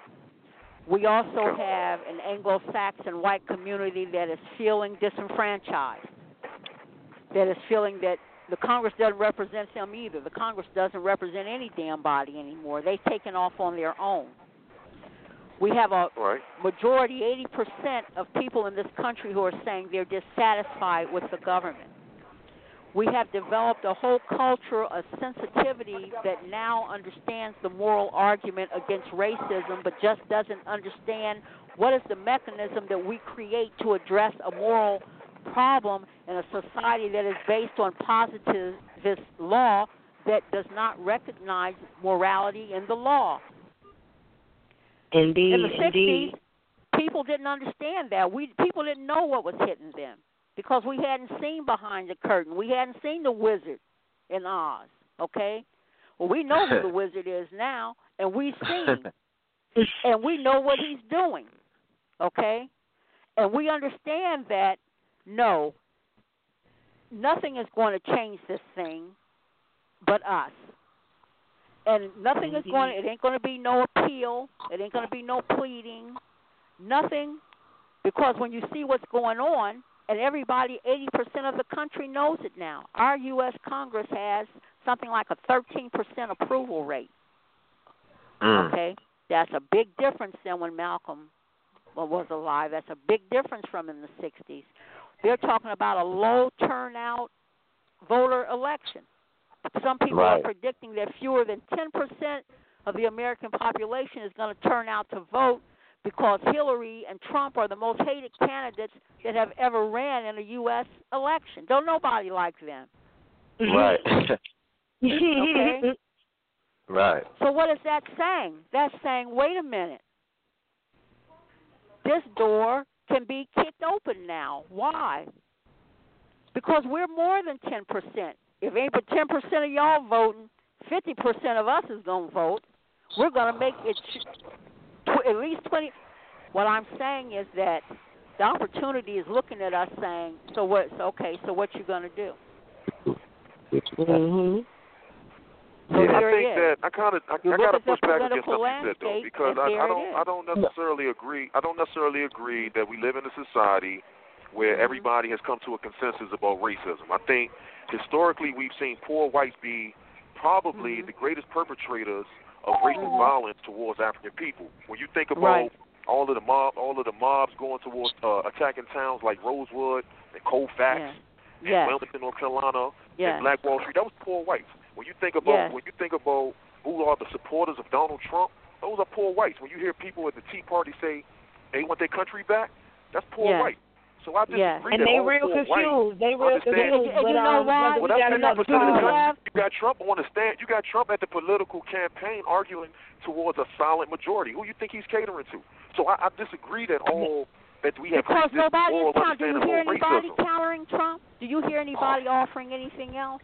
We also have an Anglo-Saxon white community that is feeling disenfranchised, that is feeling that the Congress doesn't represent them either. The Congress doesn't represent any damn body anymore. They've taken off on their own. We have a right. majority, eighty percent of people in this country who are saying they're dissatisfied with the government. We have developed a whole culture of sensitivity that now understands the moral argument against racism, but just doesn't understand what is the mechanism that we create to address a moral problem in a society that is based on positivist law that does not recognize morality in the law. Indeed, in the sixties, indeed. people didn't understand that. We people didn't know what was hitting them because we hadn't seen behind the curtain. We hadn't seen the wizard in Oz, okay? Well, we know who the wizard is now, and we've seen, and we know what he's doing, okay? And we understand that, no, nothing is going to change this thing but us. And nothing is going to, it ain't going to be no appeal. It ain't going to be no pleading. Nothing. Because when you see what's going on, and everybody, eighty percent of the country knows it now. Our U S Congress has something like a thirteen percent approval rate. Mm. Okay? That's a big difference than when Malcolm was alive. That's a big difference from in the sixties. They're talking about a low turnout voter election. Some people right. are predicting that fewer than ten percent of the American population is going to turn out to vote because Hillary and Trump are the most hated candidates that have ever ran in a U S election. Don't nobody like them. Right. Okay? Right. So what is that saying? That's saying, wait a minute. This door can be kicked open now. Why? Because we're more than ten percent. If ain't but ten percent of y'all voting, fifty percent of us is going to vote. We're going to make it tw- at least twenty. What I'm saying is that the opportunity is looking at us saying, so what, so okay, so what you going to do? Mm-hmm. So yeah, I here think it is. that I kind of I, You I look got to at the push back against political something you said though, landscape, because and I, there I it don't is. I don't necessarily agree. I don't necessarily agree that we live in a society where Mhm. everybody has come to a consensus about racism. I think historically we've seen poor whites be probably Mhm. the greatest perpetrators of racial violence towards African people. When you think about Right. all of the mob, all of the mobs going towards uh, attacking towns like Rosewood and Colfax Yeah. and Yes. Wilmington, North Carolina, Yes. and Black Wall Street, that was poor whites. When you think about Yes. when you think about who are the supporters of Donald Trump, those are poor whites. When you hear people at the Tea Party say they want their country back, that's poor Yes. white. So I disagree Yes. that And they all real poor whites confused. They real understand- confused. And- and you but, know um, why? brother, Well, we that's got fifty another percent of the caller. country. You got Trump on the stand. You got Trump at the political campaign arguing towards a silent majority. Who you think he's catering to? So I, I disagree that all that we have Because reached this nobody moral is countering. Do you understanding hear of anybody racism. countering Trump? Do you hear anybody offering anything else?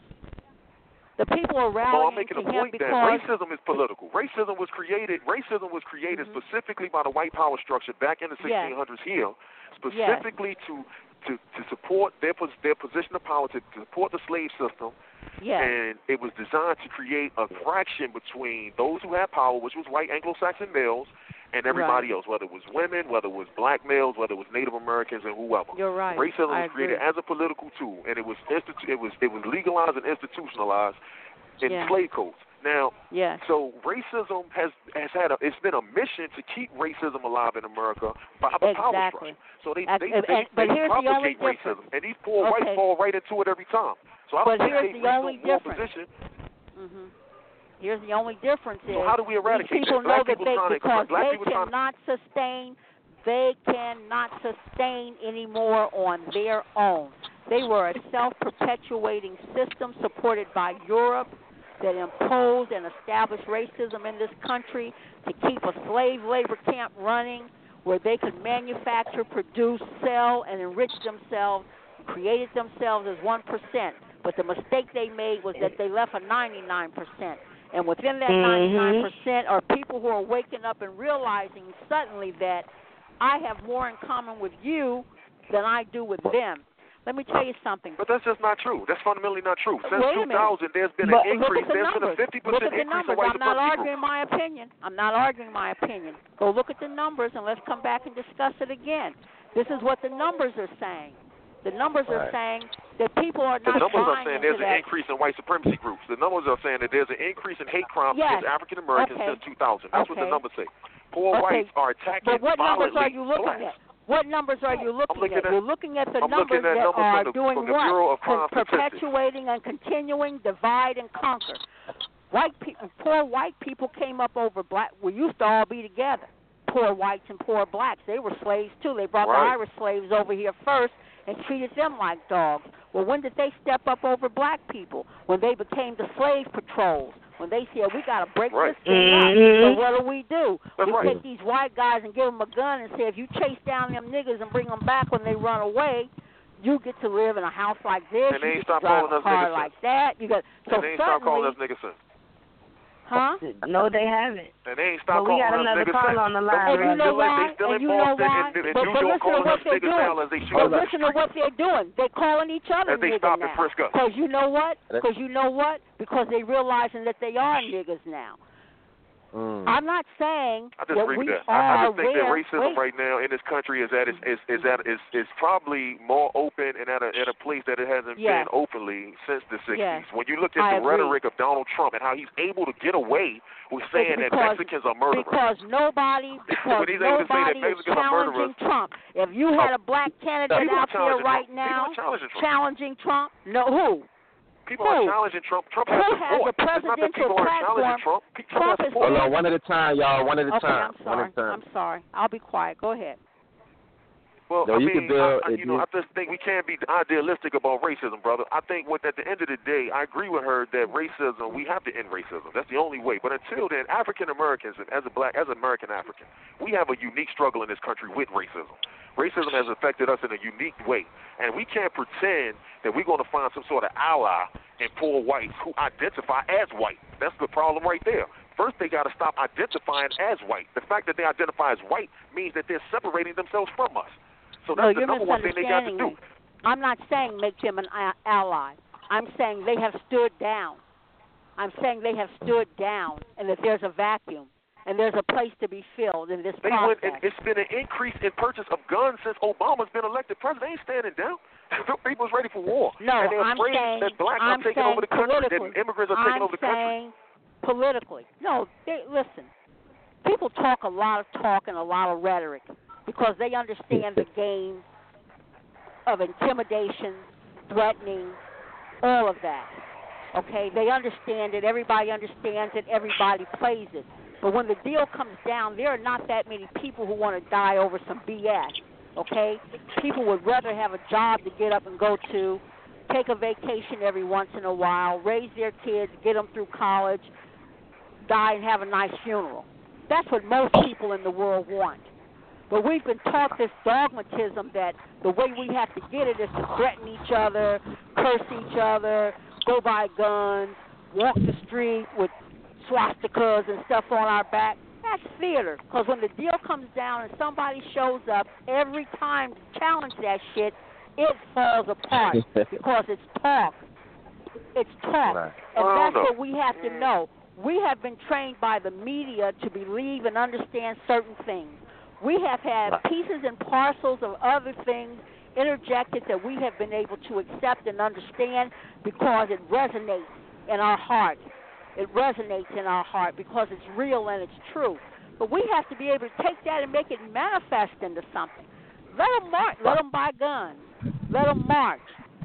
The people are No, rallying I'm making to a him point because that racism is political. Racism was created. Racism was created Mhm. specifically by the white power structure back in the sixteen hundreds here, specifically to, to to support their pos- their position of power, to, to support the slave system. yes, And it was designed to create a fraction between those who had power, which was white Anglo-Saxon males, and everybody Right. else, whether it was women, whether it was black males, whether it was Native Americans, and whoever. you're right. Racism I was created agree. as a political tool, and it was institu- it was it was legalized and institutionalized in Yeah. slave codes. Now, Yes. so racism has has had a it's been a mission to keep racism alive in America by the power Exactly. structure. So they That's- they, and- they, and- but they here's the only propagate difference. racism, and these poor Okay. whites fall right into it every time. So I But don't here's think the they reach only no moral difference. position. Mhm. Here's the only difference is So how do we eradicate these people that? Black know that people they trying to- because black they people trying to- cannot sustain they cannot sustain anymore on their own. They were a self-perpetuating system supported by Europe that imposed and established racism in this country to keep a slave labor camp running where they could manufacture, produce, sell, and enrich themselves, created themselves as one percent. But the mistake they made was that they left a ninety-nine percent. And within that Mhm. ninety-nine percent are people who are waking up and realizing suddenly that I have more in common with you than I do with them. Let me tell you something. But that's just not true. That's fundamentally not true. Since Wait a two thousand, there's been But an Look increase. at the There's been a numbers. fifty Look percent at the increase numbers. in white I'm not supremacy arguing groups. my opinion. I'm not arguing my opinion. Go look at the numbers and let's come back and discuss it again. This is what the numbers are saying. The numbers right. are saying that people are The not numbers are buying saying into there's an that. increase in white supremacy groups. The numbers are saying that there's an increase in hate crimes Yes. against African Americans Okay. since two thousand. That's what the Okay. numbers say. Poor Okay. whites are attacking But what numbers violently are you looking blacks. at? What numbers are you looking, looking at? at- You're looking at the I'm numbers looking at that numbers are from the, doing from the what? Bureau of Per- Crime Statistics. perpetuating and continuing divide and conquer. White people, poor white people came up over black. We used to all be together. Poor whites and poor blacks. They were slaves too. They brought Right. the Irish slaves over here first and treated them like dogs. Well, when did they step up over black people? When they became the slave patrols. When they said, we got to break Right. this thing Mhm. up. So what do we do? That's we right. take these white guys and give them a gun and say, if you chase down them niggas and bring them back when they run away, you get to live in a house like this. And they you ain't get to stop drive calling a us car niggas like that. You got so and they ain't stop calling suddenly, us niggas since. huh? No, they haven't. And they ain't But stop we calling got us another niggas call since. on the That's line. what And they you know doing. why? They still And in you know Boston why? and, and But, New but York listen to calling what us they're niggas doing. now as they shoot But us in the listen to street. what they're doing. They're calling each other As they niggas stop and now. frisk us. Because you know what? Because you know what? Because they realizing that they are niggas now. Mm. I'm not saying I that disagree we with that. are I, I just think that where, racism wait, right now in this country is at is is, is at is is probably more open and at a at a place that it hasn't Yes. been openly since the sixties. Yes. When you look at I the agree. rhetoric of Donald Trump and how he's able to get away with saying It's that because- Mexicans are murderers. Because nobody, because When he's able to say that nobody is Mexicans are challenging murderers. Trump. If you had a black candidate People are out there challenging right Trump. now People are challenging Trump. challenging Trump, no, who? People Who? are challenging Trump. Trump Who has has support. a It's not that presidential people aren't platform? challenging Trump. Trump, Trump has is support. Hold on, one at a time, y'all. One at a Okay, time. I'm One sorry. at a time. I'm sorry. I'll be quiet. Go ahead. Well, No, I you mean, can build- I, I, if you know, you- I just think we can't be idealistic about racism, brother. I think what at the end of the day, I agree with her that racism, we have to end racism. That's the only way. But until then, African Americans, and as a black, as American African, we have a unique struggle in this country with racism. Racism has affected us in a unique way, and we can't pretend that we're going to find some sort of ally in poor whites who identify as white. That's the problem right there. First, they got to stop identifying as white. The fact that they identify as white means that they're separating themselves from us. So that's no, the you're number one thing they got to misunderstanding do. me. I'm not saying make them an a- ally. I'm saying they have stood down. I'm saying they have stood down, and that there's a vacuum, and there's a place to be filled in this They process. went, and it's been an increase in purchase of guns since Obama's been elected president. They ain't standing down. People's ready for war. No, and they're I'm afraid saying, that blacks I'm are taking saying over the country, politically. that immigrants are taking I'm over the country. saying politically. No, they, listen, people talk a lot of talk and a lot of rhetoric because they understand the game of intimidation, threatening, all of that. Okay? They understand it. Everybody understands it. Everybody plays it. But when the deal comes down, there are not that many people who want to die over some B S. Okay? People would rather have a job to get up and go to, take a vacation every once in a while, raise their kids, get them through college, die and have a nice funeral. That's what most people in the world want. But we've been taught this dogmatism that the way we have to get it is to threaten each other, curse each other, go buy guns, walk the street with swastikas and stuff on our back. That's theater. Because when the deal comes down and somebody shows up, every time to challenge that shit, it falls apart because it's talk. It's talk. Right. And Well, that's no. what we have to know. We have been trained by the media to believe and understand certain things. We have had Right. pieces and parcels of other things interjected that we have been able to accept and understand because it resonates in our heart. It resonates in our heart because it's real and it's true. But we have to be able to take that and make it manifest into something. Let them march. Let them buy guns. Let them march.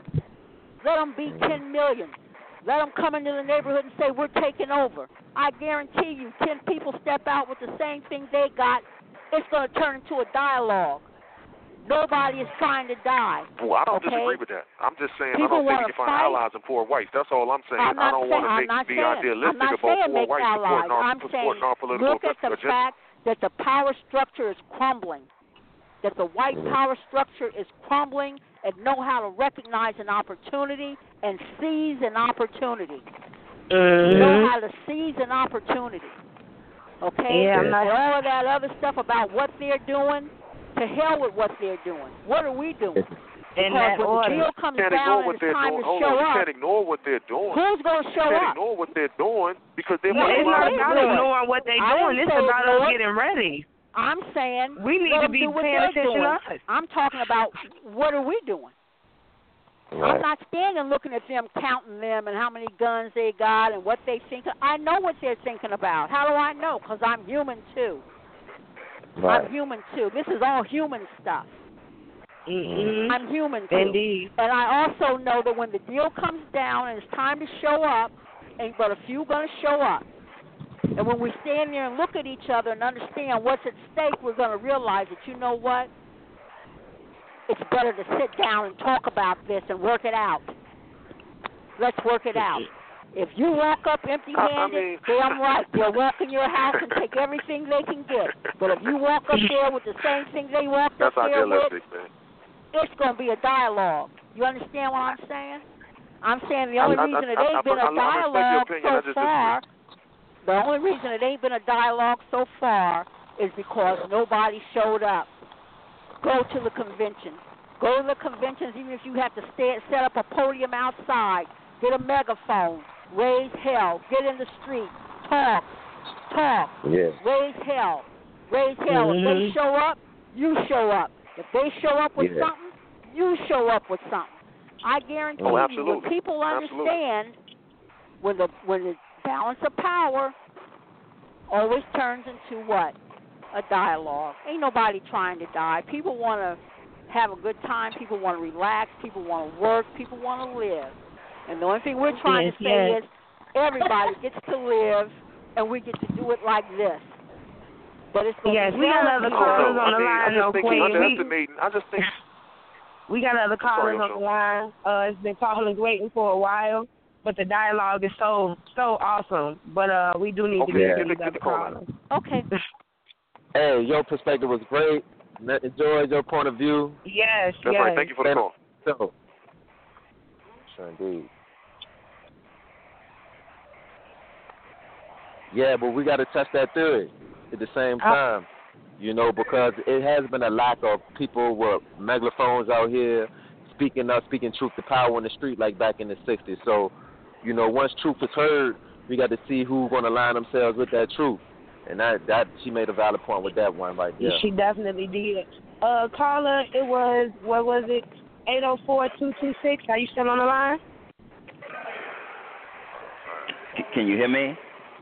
Let them be ten million. Let them come into the neighborhood and say, we're taking over. I guarantee you, ten people step out with the same thing they got, it's going to turn into a dialogue. Nobody is trying to die. Well, I don't okay? disagree with that. I'm just saying People I don't think wanna you can find fight. allies in poor whites. That's all I'm saying. I'm I not don't saying, want to I'm make not be saying, idealistic I'm not about saying poor make whites allies. supporting our, I'm saying supporting our political look at the agenda. fact that the power structure is crumbling, that the white power structure is crumbling and know how to recognize an opportunity and seize an opportunity. Mm-hmm. Know how to seize an opportunity. Okay? Yeah, I'm not- and all of that other stuff about what they're doing, to hell with what they're doing. What are we doing? In Because that when order. the deal comes You can't down ignore and what it's they're time doing. to Hold show on, you up, can't ignore what they're doing. who's going to You show can't up? ignore what they're doing because they're Yeah, it's Well, not they about do it. ignoring what they're I doing. didn't It's say about ignore us it. getting ready. I'm saying We need let to them be do what paying they're attention doing. to us. I'm talking about what are we doing? Right. I'm not standing looking at them, counting them and how many guns they got and what they think. I know what they're thinking about. How do I know? Because I'm human, too. Right. I'm human, too. This is all human stuff. Mm-hmm. I'm human, too. Indeed. And I also know that when the deal comes down and it's time to show up, and but a few going to show up. And when we stand there and look at each other and understand what's at stake, we're going to realize that, you know what? It's better to sit down and talk about this and work it out. Let's work it out. If you walk up empty-handed, I mean... damn right, they'll walk in your house and take everything they can get. But if you walk up there with the same thing they walked That's up there with, man. it's going to be a dialogue. You understand what I'm saying? I'm saying the only I, reason I, it I, ain't been I, a dialogue opinion, so far, the only reason it ain't been a dialogue so far is because nobody showed up. Go to the convention. Go to the conventions, even if you have to stay, set up a podium outside, get a megaphone, raise hell, get in the street, talk, talk, yeah. raise hell, raise hell. Mm-hmm. If they show up, you show up. If they show up with yeah. something, you show up with something. I guarantee oh, you, when people understand, absolutely. when the when the balance of power always turns into what? A dialogue. Ain't nobody trying to die. People want to have a good time. People want to relax. People want to work. People want to live. And the only thing we're trying yes, to say yes. is everybody gets to live, and we get to do it like this. But it's going yes, to we got other callers on I the mean, line, I no just think Queen. you're underestimating. I just think... We got other callers Sorry, on the line. Uh, it's been callers waiting for a while, but the dialogue is so so awesome. But uh, we do need okay, to get yeah. to these get other the call. callers. Okay. Hey, your perspective was great. Enjoyed your point of view. Yes, That's yes. right. Thank you for the call. So, sure indeed. Yeah, but we got to test that theory at the same time, you know, because it has been a lack of people with megaphones out here speaking up, speaking truth to power in the street like back in the sixties. So, you know, once truth is heard, we got to see who's going to line themselves with that truth. And that, that she made a valid point with that one right there. She definitely did. Uh, caller, it was, what was it, eight oh four, two two six. Are you still on the line? Can you hear me?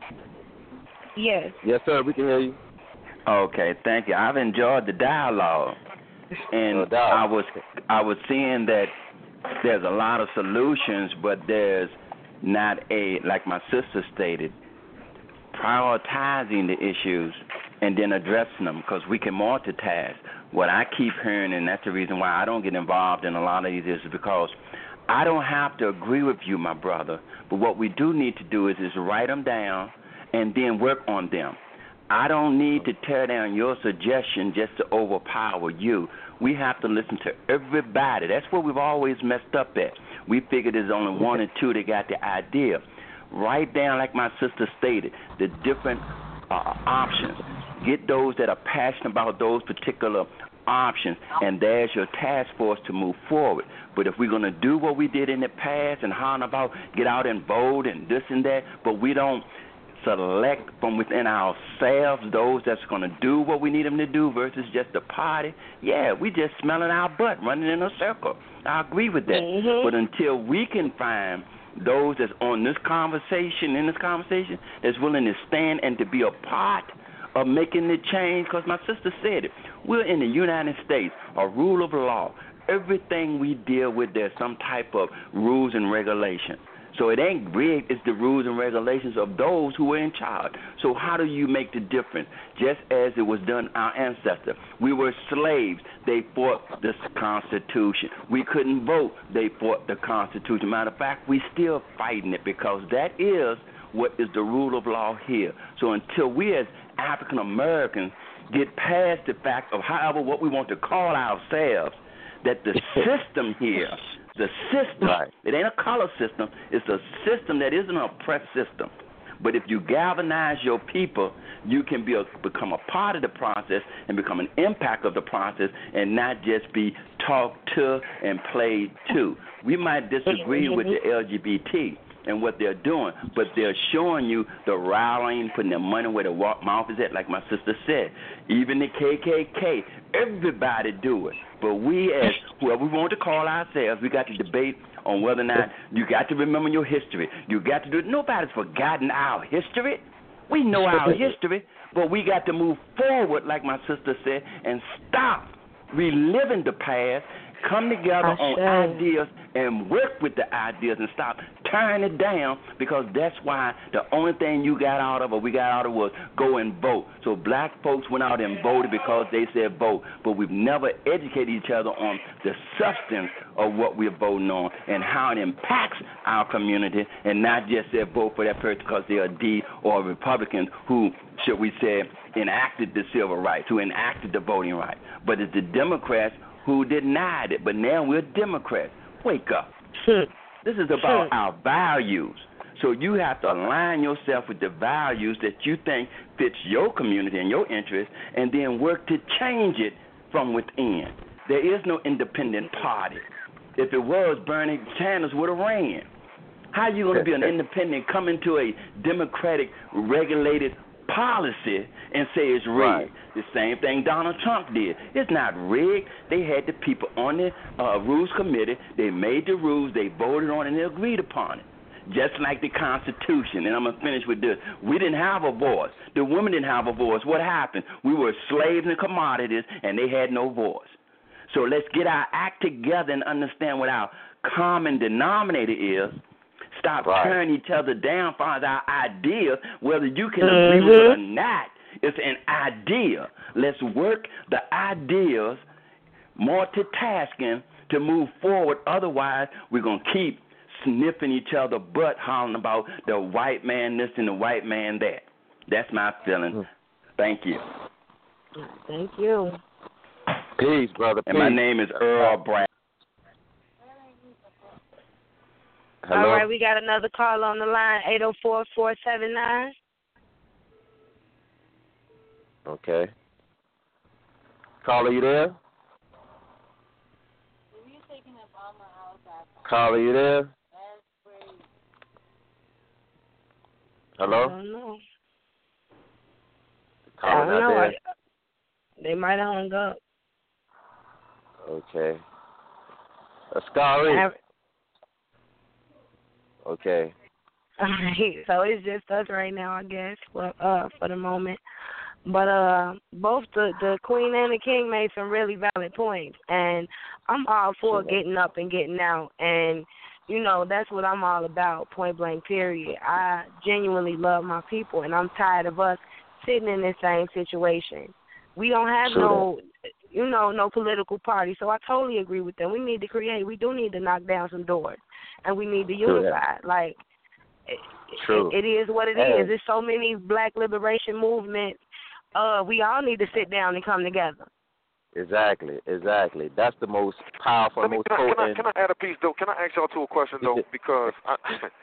Yes. Yes, sir, we can hear you. Okay, thank you. I've enjoyed the dialogue. And No doubt. I was I was seeing that there's a lot of solutions, but there's not a, like my sister stated, prioritizing the issues and then addressing them, because we can multitask. What I keep hearing, and that's the reason why I don't get involved in a lot of these, is because I don't have to agree with you, my brother, but what we do need to do is, is write them down and then work on them. I don't need to tear down your suggestion just to overpower you. We have to listen to everybody. That's where we've always messed up at. We figure there's only one or two that got the idea. Write down, like my sister stated, the different uh, options. Get those that are passionate about those particular options, and there's your task force to move forward. But if we're going to do what we did in the past and holler about get out and vote and this and that, but we don't select from within ourselves those that's going to do what we need them to do versus just a party, yeah, we just smelling our butt, running in a circle. I agree with that. Mm-hmm. But until we can find those that's on this conversation, in this conversation, that's willing to stand and to be a part of making the change, because my sister said it, we're in the United States, a rule of law. Everything we deal with, there's some type of rules and regulations. So it ain't rigged, it's the rules and regulations of those who are in charge. So how do you make the difference? Just as it was done our ancestors. We were slaves, they fought the Constitution. We couldn't vote, they fought the Constitution. Matter of fact, we still fighting it, because that is what is the rule of law here. So until we as African Americans get past the fact of however what we want to call ourselves, that the system here, the system, right. It ain't a color system, it's a system that isn't an oppressed system. But if you galvanize your people, you can be a, become a part of the process and become an impact of the process and not just be talked to and played to. We might disagree with the L G B T, and what they're doing, but they're showing you the rallying, putting their money where the mouth is at, like my sister said. Even the K K K, everybody do it. But we, as whoever we want to call ourselves, we got to debate on whether or not you got to remember your history. You got to do it. Nobody's forgotten our history. We know our history, but we got to move forward, like my sister said, and stop reliving the past. Come together on ideas and work with the ideas and stop tearing it down, because that's why the only thing you got out of or we got out of was go and vote. So black folks went out and voted because they said vote, but we've never educated each other on the substance of what we're voting on and how it impacts our community, and not just say vote for that person because they're a D or a Republican who, should we say, enacted the civil rights, who enacted the voting right. But it's the Democrats who denied it, but now we're Democrats. Wake up. This is about our values. So you have to align yourself with the values that you think fits your community and your interests, and then work to change it from within. There is no independent party. If it was, Bernie Sanders would have ran. How are you going to be an independent, come into a democratic, regulated policy and say it's rigged? Right. The same thing Donald Trump did. It's not rigged. They had the people on the uh, rules committee. They made the rules. They voted on it, and they agreed upon it. Just like the Constitution. And I'm going to finish with this. We didn't have a voice. The women didn't have a voice. What happened? We were slaves and commodities, and they had no voice. So let's get our act together and understand what our common denominator is. Stop right. tearing each other down for our ideas, whether you can mm-hmm. agree with it or not. It's an idea. Let's work the ideas, multitasking, to move forward. Otherwise, we're going to keep sniffing each other butt, hollering about the white man this and the white man that. That's my feeling. Mm-hmm. Thank you. Thank you. Peace, brother. And peace. My name is Earl Brown. Hello? All right, we got another call on the line, eight oh four, four seven nine. Okay. Caller, you there? Caller, you there? Hello? I don't know. Caller, I don't know. there? I, they might have hung up. Okay. Uh, Scary. Okay. All right. So it's just us right now, I guess, for uh for the moment. But uh, both the, the Queen and the King made some really valid points, and I'm all for getting up and getting out, and you know that's what I'm all about. Point blank. Period. I genuinely love my people, and I'm tired of us sitting in the same situation. We don't have sure. no, you know, no political party. So I totally agree with them. We need to create. We do need to knock down some doors, and we need to unify. True. Like, it, True. it, it is what it hey. is. There's so many black liberation movements. Uh, we all need to sit down and come together. Exactly, exactly. That's the most powerful, Let me, most can, I, can, I, potent. can I add a piece, though? Can I ask y'all to a question, though? Because I,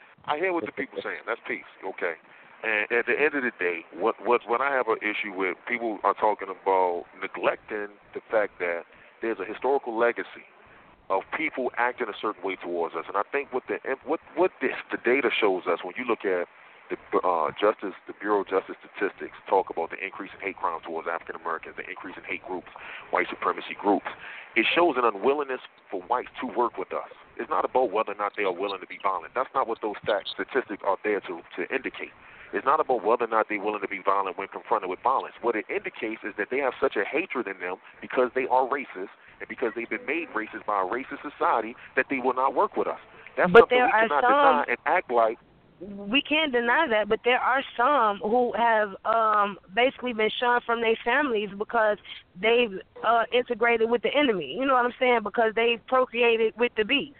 I hear what the people saying. That's peace, okay? And at the end of the day, what what what I have an issue with, people are talking about neglecting the fact that there's a historical legacy of people acting a certain way towards us. And I think what the what what this the data shows us when you look at the uh, Justice, the Bureau of Justice Statistics talk about the increase in hate crime towards African Americans, the increase in hate groups, white supremacy groups. It shows an unwillingness for whites to work with us. It's not about whether or not they are willing to be violent. That's not what those stats, statistics are there to, to indicate. It's not about whether or not they're willing to be violent when confronted with violence. What it indicates is that they have such a hatred in them because they are racist and because they've been made racist by a racist society that they will not work with us. That's but something there we are cannot some, deny and act like. We can't deny that, but there are some who have um, basically been shunned from their families because they've uh, integrated with the enemy. You know what I'm saying? Because they've procreated with the beast.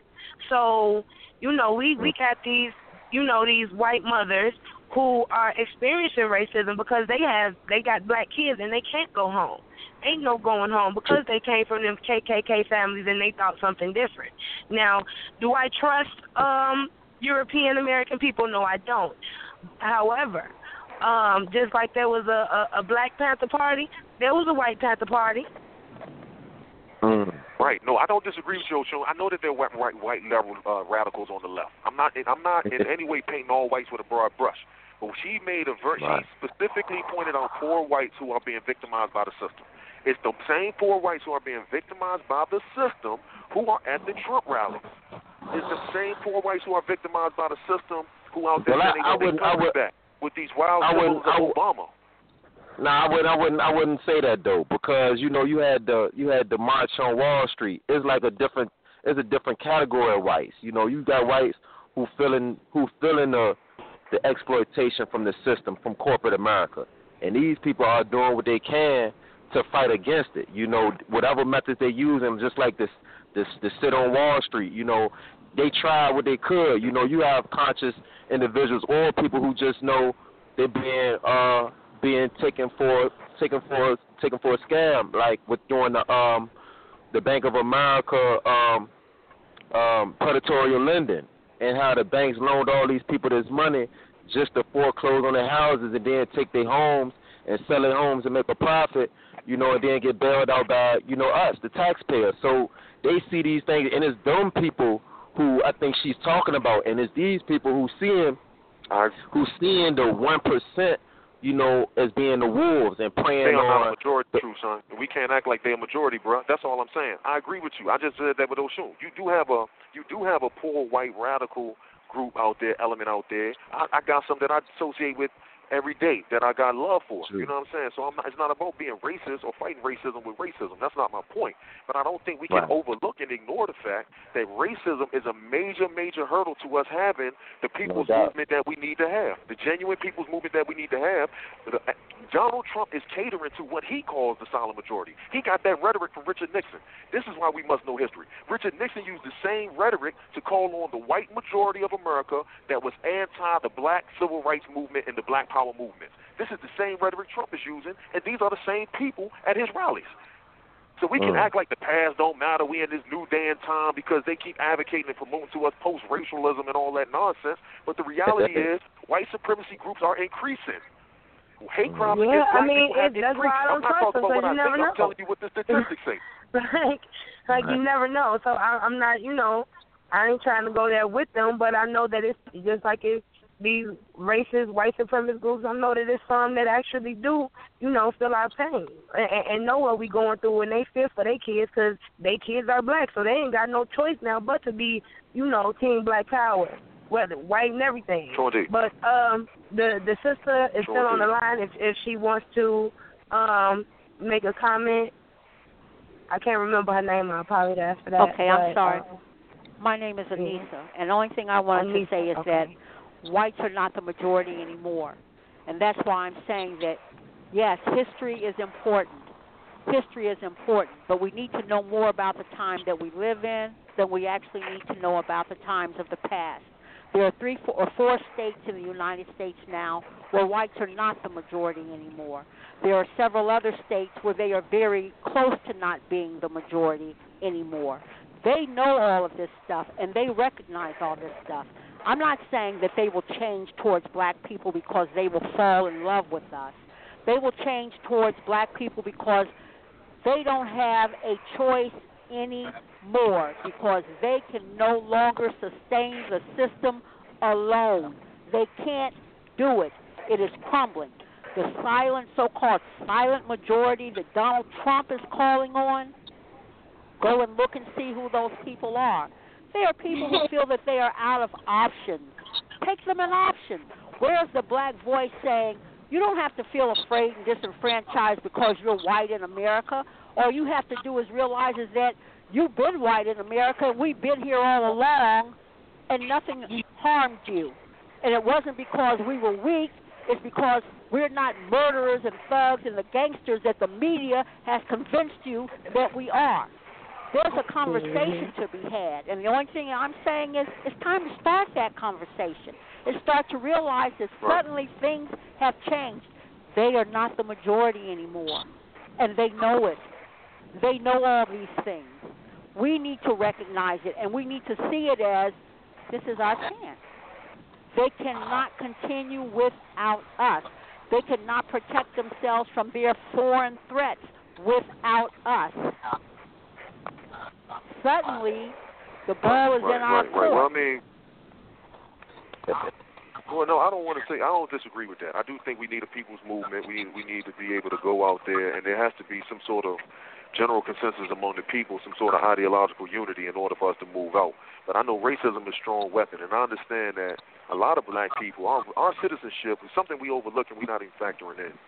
So, you know, we, we got these, you know, these white mothers who are experiencing racism because they have they got black kids and they can't go home. Ain't no going home because they came from them K K K families and they thought something different. Now, do I trust um, European American people? No, I don't. However, um, just like there was a, a, a Black Panther Party, there was a White Panther Party. Mm. Right. No, I don't disagree with you, Oshun. I know that there are white, white, white level uh, radicals on the left. I'm not. I'm not in any way painting all whites with a broad brush. But she made a ver- right. she specifically pointed out poor whites who are being victimized by the system. It's the same poor whites who are being victimized by the system who are at the Trump rallies. It's the same poor whites who are victimized by the system who out there well, saying I, they want their country back with these wild I symbols of I would, Obama. No, nah, I wouldn't. I wouldn't. I wouldn't say that though, because you know you had the you had the march on Wall Street. It's like a different. It's a different category of whites. You know, you got whites who feeling who feeling the the exploitation from the system, from corporate America, and these people are doing what they can to fight against it. You know, whatever methods they use, and just like this this this sit on Wall Street. You know, they tried what they could. You know, you have conscious individuals or people who just know they're being uh. being taken for taken for taken for a scam, like with doing the um the Bank of America um um predatory lending, and how the banks loaned all these people this money just to foreclose on their houses and then take their homes and sell their homes and make a profit, you know, and then get bailed out by, you know, us, the taxpayers. So they see these things, and it's dumb people who I think she's talking about, and it's these people who seeing who seeing the one percent, you know, as being the wolves and preying they are on. not a majority, true son. We can't act like they're a majority, bro. That's all I'm saying. I agree with you. I just said that with Oshun. You do have a you do have a poor white radical group out there, element out there. I, I got some that I associate with every day that I got love for. True. You know what I'm saying? So I'm not, it's not about being racist or fighting racism with racism. That's not my point. But I don't think we can right. overlook and ignore the fact that racism is a major, major hurdle to us having the people's no movement that we need to have, the genuine people's movement that we need to have. Donald Trump is catering to what he calls the silent majority. He got that rhetoric from Richard Nixon. This is why we must know history. Richard Nixon used the same rhetoric to call on the white majority of America that was anti the black civil rights movement and the black power movement. This is the same rhetoric Trump is using, and these are the same people at his rallies. So we can mm. act like the past don't matter. We in this new day and time because they keep advocating and promoting to us post-racialism and all that nonsense. But the reality is white supremacy groups are increasing. Hate crimes yeah, against black I mean, people have it, that's increased. why I don't I'm not trust talking them, about what I you never think. know. I'm telling you what the statistics say. like, like right. you never know. So I, I'm not, you know, I ain't trying to go there with them, but I know that it's just like it. These racist, white supremacist groups, I know that there's some that actually do, you know, feel our pain and, and know what we going through, and they feel for their kids because their kids are black, so they ain't got no choice now but to be, you know, Team Black Power, whether white and everything. Sure do. But um, the the sister is Sure still on do. the line if if she wants to um make a comment. I can't remember her name. I apologize for that. Okay, I'm but, sorry. Uh, My name is Anissa, and the only thing I wanted Anissa, to say is okay. that whites are not the majority anymore. And that's why I'm saying that, yes, history is important. History is important, but we need to know more about the time that we live in than we actually need to know about the times of the past. There are three four, or four states in the United States now where whites are not the majority anymore. There are several other states where they are very close to not being the majority anymore. They know all of this stuff, and they recognize all this stuff. I'm not saying that they will change towards black people because they will fall in love with us. They will change towards black people because they don't have a choice anymore, because they can no longer sustain the system alone. They can't do it. It is crumbling. The silent, so-called silent majority that Donald Trump is calling on, go and look and see who those people are. They are people who feel that they are out of options. Take them an option. Where's the black voice saying, you don't have to feel afraid and disenfranchised because you're white in America? All you have to do is realize is that you've been white in America, and we've been here all along, and nothing harmed you. And it wasn't because we were weak. It's because we're not murderers and thugs and the gangsters that the media has convinced you that we are. There's a conversation to be had, and the only thing I'm saying is it's time to start that conversation. It's start to realize that suddenly things have changed. They are not the majority anymore, and they know it. They know all these things. We need to recognize it, and we need to see it as this is our chance. They cannot continue without us. They cannot protect themselves from their foreign threats without us. suddenly the ball is right, in our right, court. Right. Well, I mean, well, no, I don't want to say. I don't disagree with that. I do think we need a people's movement. We need, we need to be able to go out there, and there has to be some sort of general consensus among the people, some sort of ideological unity in order for us to move out. But I know racism is a strong weapon, and I understand that a lot of black people, our, our citizenship is something we overlook and we're not even factoring in.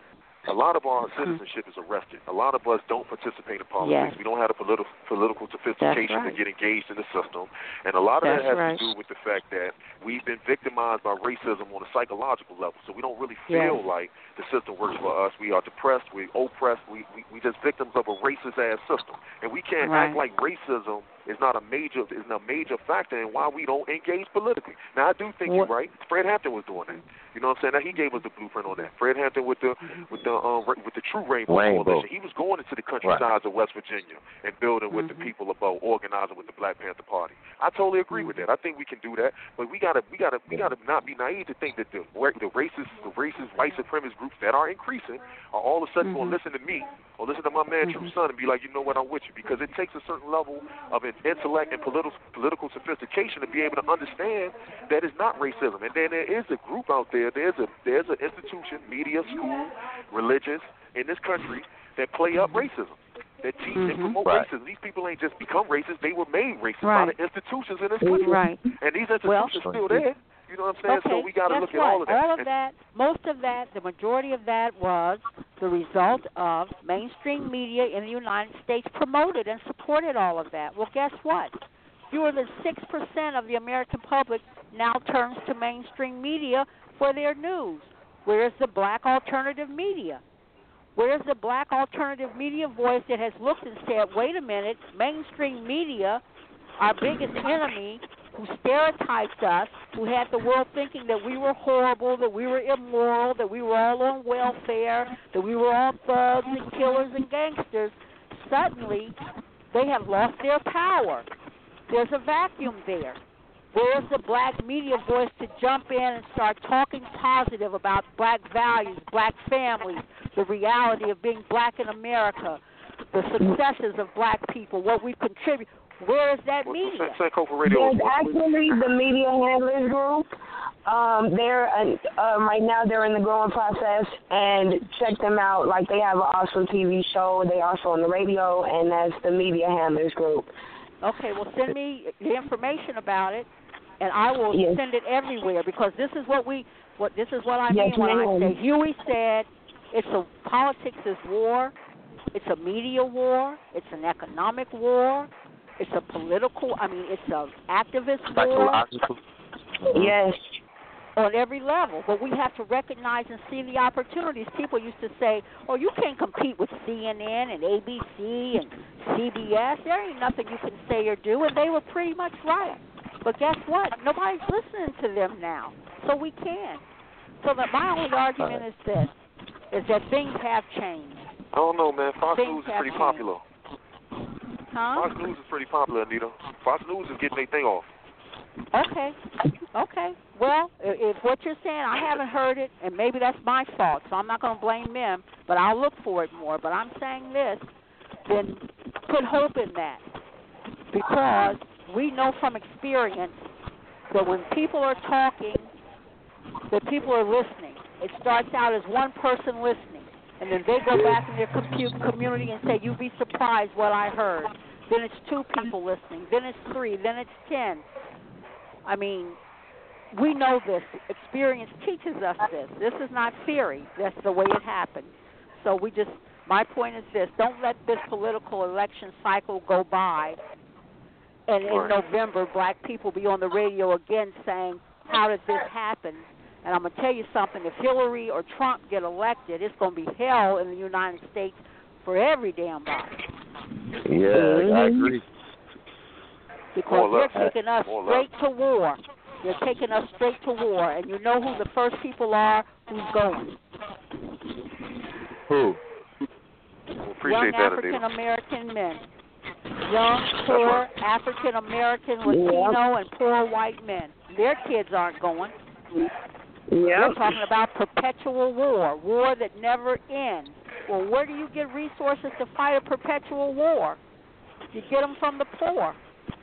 A lot of our citizenship is arrested. A lot of us don't participate in politics. Yes. We don't have the political political sophistication right. to get engaged in the system. And a lot of That's that has right. to do with the fact that we've been victimized by racism on a psychological level. So we don't really feel Yes. like the system works for us. We are depressed. We're oppressed. We, we, we just victims of a racist-ass system. And we can't Right. act like racism is not a major is a major factor in why we don't engage politically. Now, I do think What? you're right. Fred Hampton was doing that. You know what I'm saying? Now, he gave us the blueprint on that. Fred Hampton with the with the um, with the True Rainbow, Rainbow. Coalition. He was going into the countrysides Right. of West Virginia and building with Mm-hmm. the people about organizing with the Black Panther Party. I totally agree with that. I think we can do that, but we gotta we gotta we gotta not be naive to think that the the racist the racist white supremacist groups that are increasing are all of a sudden Mm-hmm. going to listen to me or listen to my man True Son and be like, you know what, I'm with you, because it takes a certain level of intellect and political political sophistication to be able to understand that it's not racism. And then there is a group out there, there's a there's an institution, media, school, religious in this country that play up racism, that teach and Mhm. promote Right. racism. These people ain't just become racist; they were made racist Right. by the institutions in this country. Right. And these institutions Well- are still there. You know what I'm saying? Okay, So we got to guess look at what? all of that. All of And- that, most of that, the majority of that was the result of mainstream media in the United States promoted and supported all of that. Well, guess what? Fewer than six percent of the American public now turns to mainstream media for their news. Where's the black alternative media? Where's the black alternative media voice that has looked and said, wait a minute, mainstream media, our biggest enemy, who stereotyped us, who had the world thinking that we were horrible, that we were immoral, that we were all on welfare, that we were all thugs and killers and gangsters, suddenly they have lost their power. There's a vacuum there. Where's the black media voice to jump in and start talking positive about black values, black families, the reality of being black in America, the successes of black people, what we contribute? Where is that Well, media? San- Sankofa Radio. There's what- actually the media handlers group. Um, they're uh, uh, right now they're in the growing process, and check them out. Like they have an awesome T V show. They also on the radio, and that's the media handlers group. Okay, well, send me the information about it, and I will Yes. send it everywhere, because this is what we, what this is what I Yes, mean when I ma'am. say Huey said, it's a politics is war, it's a media war, it's an economic war, it's a political, I mean, it's a activist war Psychological. Yes. on every level. But we have to recognize and see the opportunities. People used to say, oh, you can't compete with C N N and A B C and C B S. There ain't nothing you can say or do, and they were pretty much right. But guess what? Nobody's listening to them now, so we can. So that my only argument is this, is that things have changed. I don't know, man. Fox Things News is have pretty changed. popular. Huh? Fox News is pretty popular, Anita. Fox News is getting their thing off. Okay. Okay. Well, i- if what you're saying, I haven't heard it, and maybe that's my fault, so I'm not going to blame them, but I'll look for it more. But I'm saying this, then put hope in that, because we know from experience that when people are talking, that people are listening. It starts out as one person listening, and then they go back in their compu- community and say, you'd be surprised what I heard. Then it's two people listening. Then it's three. Then it's ten. I mean, we know this. Experience teaches us this. This is not theory. That's the way it happens. So we just, my point is this, don't let this political election cycle go by and in Right. November black people be on the radio again saying, how did this happen? And I'm going to tell you something, if Hillary or Trump get elected, it's going to be hell in the United States for every damn body. Yeah, I agree. Because More they're love. taking us More straight to war. They're taking us straight to war. And you know who the first people are who's going? Who? Appreciate Young that, African Anita. American men. Young, poor African American, Latino, and poor white men. Their kids aren't going. They're Yep. talking about perpetual war, war that never ends. Well, where do you get resources to fight a perpetual war? You get them from the poor.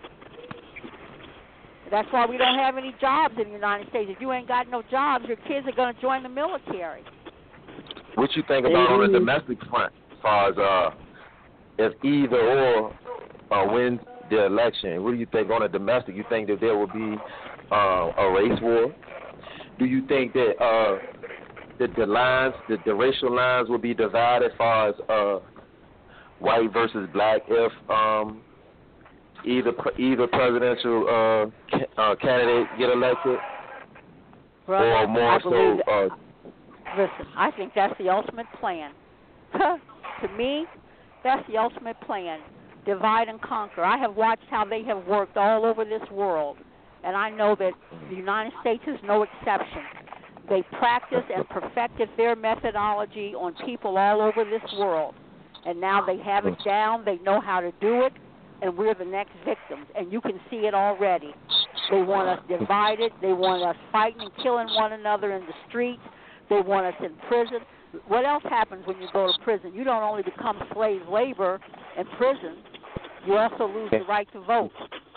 That's why we don't have any jobs in the United States. If you ain't got no jobs, your kids are going to join the military. What you think about mm-hmm. on the domestic front, as far as uh, if either or uh, wins the election? What do you think on the domestic? You think that there will be uh, a race war? Do you think that uh, the, the lines, the, the racial lines, will be divided as far as uh, white versus black if um, either either presidential uh, ca- uh, candidate get elected, Brother, or more I so? Uh, listen, I think that's the ultimate plan. To me, that's the ultimate plan. Divide and conquer. I have watched how they have worked all over this world, and I know that the United States is no exception. They practiced and perfected their methodology on people all over this world, and now they have it down. They know how to do it, and we're the next victims, and you can see it already. They want us divided. They want us fighting and killing one another in the streets. They want us in prison. What else happens when you go to prison? You don't only become slave labor in prison, you also lose the right to vote.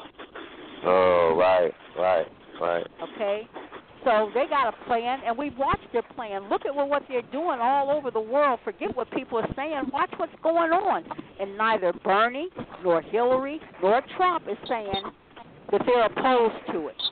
Oh, right, right, right. Okay? So they got a plan, and we've watched their plan. Look at what they're doing all over the world. Forget what people are saying. Watch what's going on. And neither Bernie, nor Hillary, nor Trump is saying that they're opposed to it.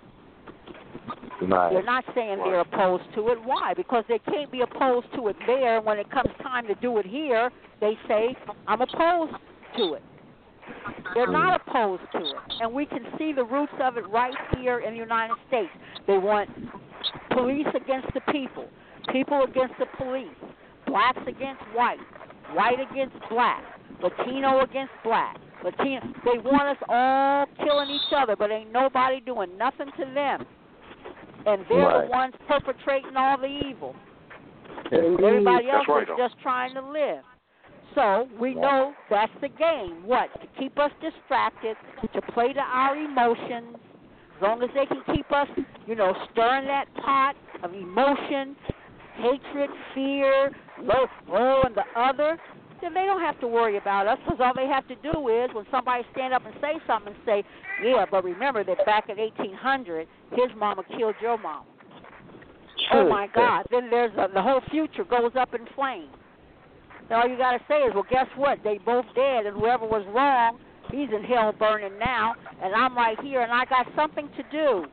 Right. They're not saying they're opposed to it. Why? Because they can't be opposed to it there. When it comes time to do it here, they say, I'm opposed to it. They're not opposed to it. And we can see the roots of it right here in the United States. They want police against the people, people against the police, blacks against white, white against black, Latino against black. Latino. They want us all killing each other, but ain't nobody doing nothing to them. And they're right. the ones perpetrating all the evil. Everybody else right, is though. just trying to live. So we know that's the game. What? To keep us distracted, to play to our emotions. As long as they can keep us, you know, stirring that pot of emotion, hatred, fear, low, oh, and the other, then they don't have to worry about us, because all they have to do is when somebody stand up and say something and say, yeah, but remember that back in eighteen hundred, his mama killed your mama. Oh, my God. Then there's a, the whole future goes up in flames. So all you got to say is, well, guess what? They both dead, and whoever was wrong, he's in hell burning now, and I'm right here, and I got something to do.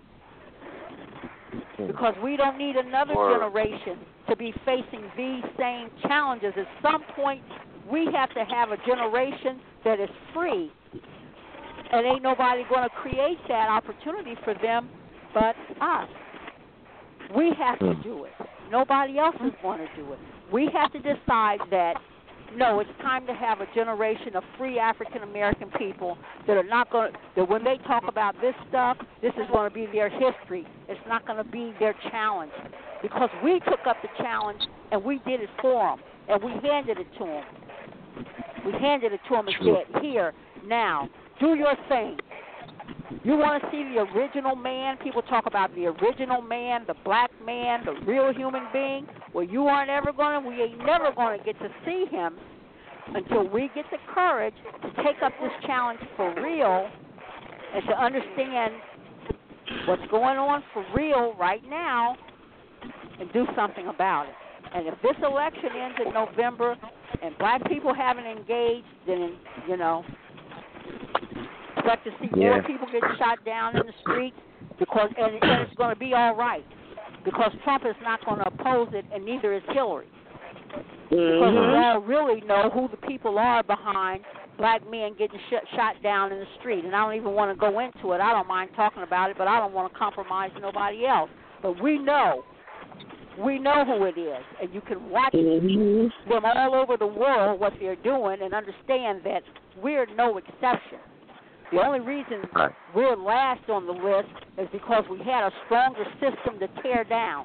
Because we don't need another Word. generation to be facing these same challenges. At some point, we have to have a generation that is free, and ain't nobody going to create that opportunity for them but us. We have to do it. Nobody else is going to do it. We have to decide that, no, it's time to have a generation of free African-American people that are not going to, that when they talk about this stuff, this is going to be their history. It's not going to be their challenge. Because we took up the challenge, and we did it for them, and we handed it to them. We handed it to them and said, here, now, do your thing. You want to see the original man? People talk about the original man, the black man, the real human being. Well, you aren't ever going to, we ain't never going to get to see him until we get the courage to take up this challenge for real and to understand what's going on for real right now and do something about it. And if this election ends in November and black people haven't engaged, then, you know, expect to see Yeah. more people get shot down in the streets, because and, and it's going to be all right, because Trump is not going to oppose it, and neither is Hillary. Mm-hmm. Because we all really know who the people are behind black men getting sh- shot down in the street. And I don't even want to go into it. I don't mind talking about it, but I don't want to compromise nobody else. But we know. We know who it is, and you can watch Mm-hmm. them all over the world, what they're doing, and understand that we're no exception. The only reason Right. we're last on the list is because we had a stronger system to tear down.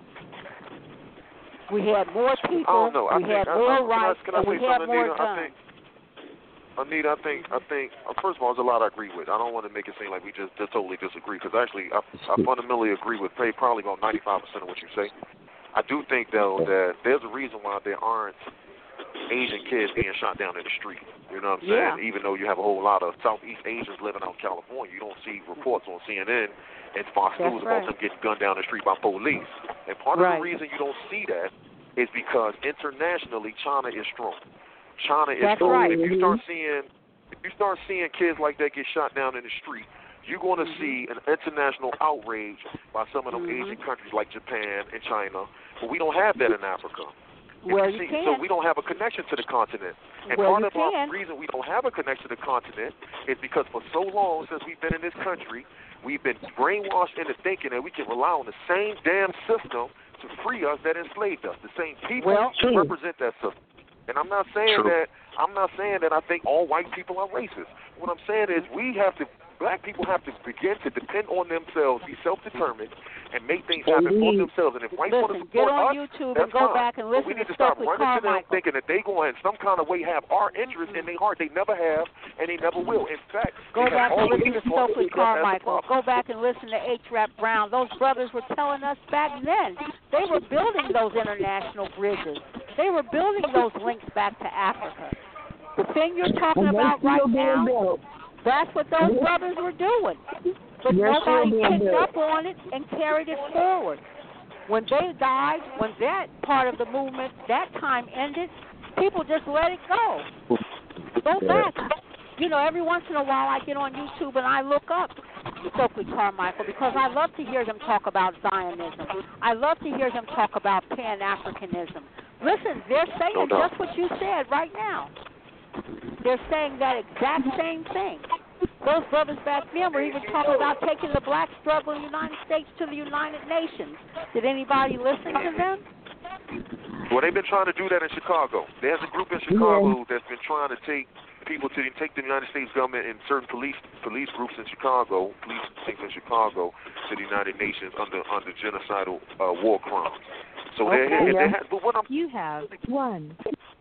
We had more I people, don't know. I we think, had I, more I, rights, can I, and can I we say had something, more Anita? I guns. think, Anita, I think, I think. uh, First of all, there's a lot I agree with. I don't want to make it seem like we just, just totally disagree, because actually, I, I fundamentally agree with Faye, probably about ninety-five percent of what you say. I do think, though, that there's a reason why there aren't Asian kids being shot down in the street. You know what I'm Yeah. saying? Even though you have a whole lot of Southeast Asians living out in California, you don't see reports on C N N and Fox That's News right. about them getting gunned down the street by police. And part Right. of the reason you don't see that is because internationally China is strong. China is That's strong. right. If you start seeing if you start seeing kids like that get shot down in the street, you're going to Mm-hmm. see an international outrage by some of them Mhm. Asian countries like Japan and China. But we don't have that in Africa. Well, you you see, can. So we don't have a connection to the continent. And Well, part you of our can. reason we don't have a connection to the continent is because for so long since we've been in this country, we've been brainwashed into thinking that we can rely on the same damn system to free us that enslaved us. The same people Well, who represent that system. And I'm not saying True. that I'm not saying that I think all white people are racist. What I'm saying is we have to black people have to begin to depend on themselves, be self-determined, and make things happen for themselves. And if white want to Listen, support get on us, YouTube that's and go fine. back and But listen we need to to stop Stokely running to them Carmichael. thinking that they going to in some kind of way have our interest in their heart. They never have, and they never will. In fact, Go they back have and listen always to fought Stokely against us as a Carmichael. problem. Go back and listen to H. Rap Brown. Those brothers were telling us back then they were building those international bridges. They were building those links back to Africa. The thing you're talking about right now, that's what those brothers were doing. But They're still nobody being picked built. up on it and carried it forward. When they died, when that part of the movement, that time ended, people just let it go. Go back. You know, every once in a while I get on YouTube and I look up Stokely Carmichael because I love to hear them talk about Zionism. I love to hear them talk about Pan-Africanism. Listen, they're saying No doubt. just what you said right now. They're saying that exact same thing. Those brothers back then were even talking about taking the black struggle in the United States to the United Nations. Did anybody listen to them? Well, they've been trying to do that in Chicago. There's a group in Chicago that's been trying to take people to take the United States government and certain police police groups in Chicago, police things in Chicago, to the United Nations under under genocidal uh, war crimes. So Okay. they're, Yeah. they have, but what I'm You have one.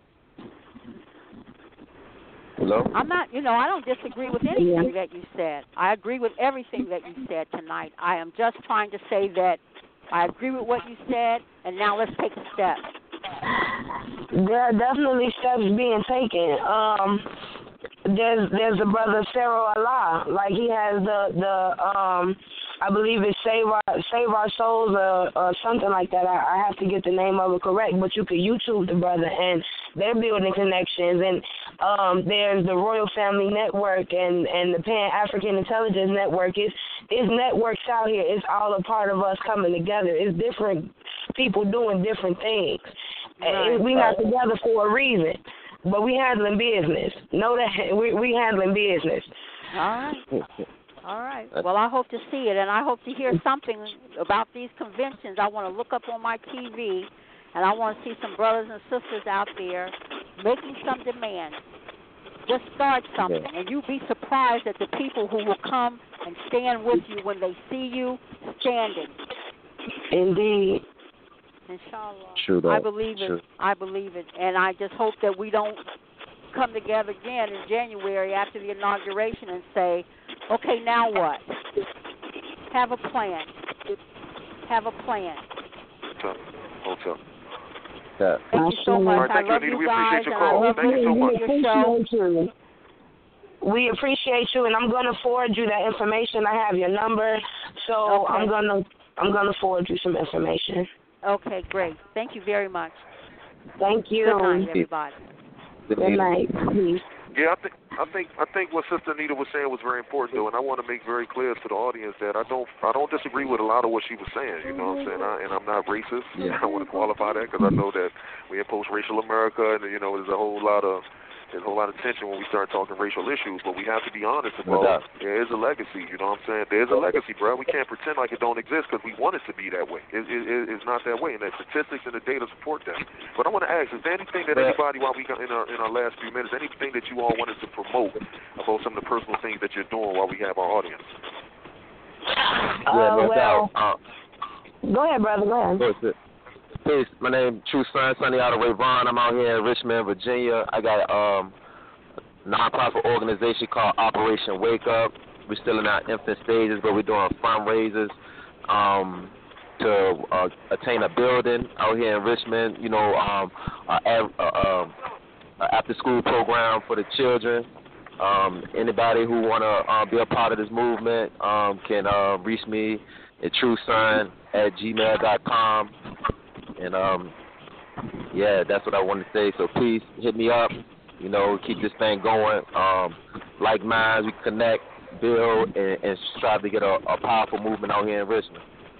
Hello? I'm not, you know, I don't disagree with anything that you said. I agree with everything that you said tonight. I am just trying to say that I agree with what you said, and now let's take a step. There are definitely steps being taken. Um, there's there's a brother Pharaoh Allah, like he has the the um, I believe it's Save Our Save Our Souls or, or something like that. I, I have to get the name of it correct, but you could YouTube the brother, and they're building connections. And um, there's the Royal Family Network and and the Pan African Intelligence Network. It's it's networks out here. It's all a part of us coming together. It's different people doing different things. Right. And we not together for a reason, but we handling business. Know that we we handling business. All right. All right. Well, I hope to see it, and I hope to hear something about these conventions. I want to look up on my T V, and I want to see some brothers and sisters out there making some demands. Just start something, and you'll be surprised at the people who will come and stand with you when they see you standing. Indeed. Inshallah. True that. I believe it. True. I believe it, and I just hope that we don't come together again in January after the inauguration and say, okay, now what? Have a plan. Have a plan. Hotel. Hotel. Yeah. Thank you so much. All right, thank I love you, Anita. you We guys, appreciate your and I call. love Thank you so much. your show. Appreciate you. We appreciate you, and I'm gonna forward you that information. I have your number, so Okay. I'm gonna I'm gonna forward you some information. Okay, great. Thank you very much. Thank you. Good night, everybody. Good night. Peace. Yeah, I think I think I think what Sister Anita was saying was very important though, and I want to make very clear to the audience that I don't I don't disagree with a lot of what she was saying. You know what I'm saying? I, and I'm not racist. Yeah. I want to qualify that because I know that we in post-racial America, and you know there's a whole lot of there's a whole lot of tension when we start talking racial issues. But we have to be honest No about doubt. there is a legacy. You know what I'm saying? There's a legacy, bro. We can't pretend like it don't exist because we want it to be that way. It, it, it, it's not that way, and the statistics and the data support that. But I want to ask: is there anything that Yeah. anybody, while we got in our in our last few minutes, anything that you all wanted to promote about some of the personal things that you're doing while we have our audience? Yeah, Uh, no well, doubt. Uh, go ahead, brother. Go ahead. What's it? Peace. My name True Son, Sonny out of Ravon. I'm out here in Richmond, Virginia. I got um, a non-profit organization called Operation Wake Up. We're still in our infant stages, but we're doing fundraisers um, to uh, attain a building out here in Richmond. You know, um, uh, uh, uh, after-school program for the children. Um, anybody who want to uh, be a part of this movement um, can uh, reach me at trueson at gmail dot com. And, um, yeah, that's what I want to say. So please hit me up. You know, keep this thing going. Um, like minds, we connect, build, and, and strive to get a, a powerful movement out here in Richmond.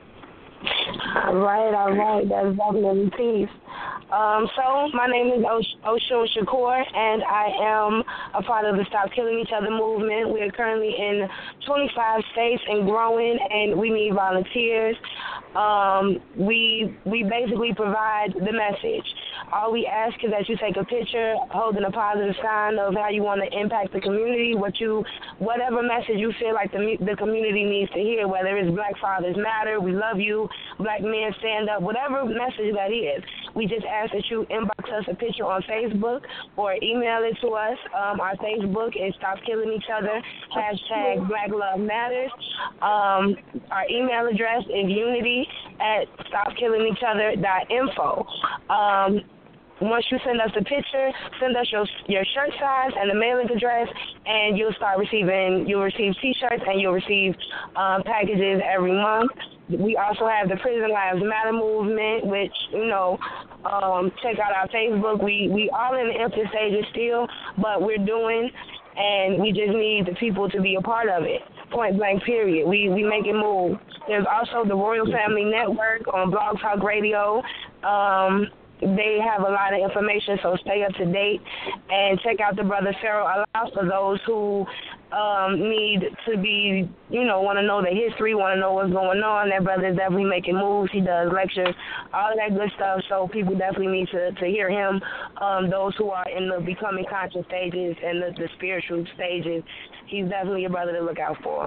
All right, all right. That's definitely peace. Um, so my name is Osh- Oshun Shakur, and I am a part of the Stop Killing Each Other movement. We are currently in twenty-five states and growing, and we need volunteers. Um, we we basically provide the message. All we ask is that you take a picture holding a positive sign of how you want to impact the community, what you, whatever message you feel like the the community needs to hear, whether it's Black Fathers Matter, we love you, Black men stand up, whatever message that is. We just ask that you inbox us a picture on Facebook or email it to us. Um, our Facebook is Stop Killing Each Other, hashtag Black Love Matters. Um, our email address is unity at stopkillingeachother dot info. Um, Once you send us the picture, send us your your shirt size and the mailing address, and you'll start receiving, you'll receive T-shirts and you'll receive um, packages every month. We also have the Prison Lives Matter movement, which, you know, um, check out our Facebook. We we all in the infant stages still, but we're doing, and we just need the people to be a part of it. Point blank, period. We we make it move. There's also the Royal Family Network on Blog Talk Radio. Um, They have a lot of information, so stay up to date. And check out the brother Pharaoh Allah for those who um, need to be, you know, want to know the history, want to know what's going on. That brother is definitely making moves. He does lectures, all of that good stuff. So people definitely need to, to hear him. Um, those who are in the becoming conscious stages and the, the spiritual stages, he's definitely a brother to look out for.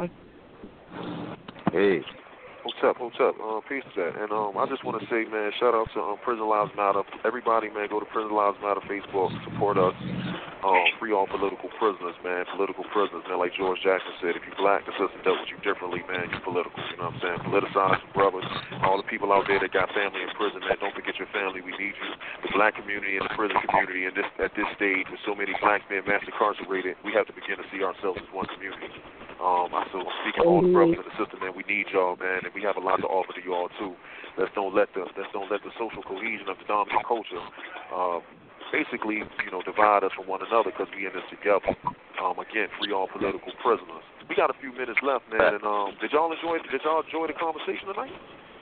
Hey. What's up, what's up? Uh, peace to that. And um, I just want to say, man, shout out to um, Prison Lives Matter. Everybody, man, go to Prison Lives Matter Facebook, support us. Um, free all political prisoners, man, political prisoners, man. Like George Jackson said, if you're black, the system dealt with you differently, man, you're political. You know what I'm saying? Politicize brothers, all the people out there that got family in prison, man, don't forget your family. We need you. The black community and the prison community, and this at this stage, with so many black men mass incarcerated, we have to begin to see ourselves as one community. Um, I still speaking to all the brothers in the system, man. We need y'all, man, and we have a lot to offer to you all too. Let's don't let the let's don't let the social cohesion of the dominant culture, uh, basically, you know, divide us from one another, because we in this together. Um, again, free all political prisoners. We got a few minutes left, man. And um, did y'all enjoy did y'all enjoy the conversation tonight?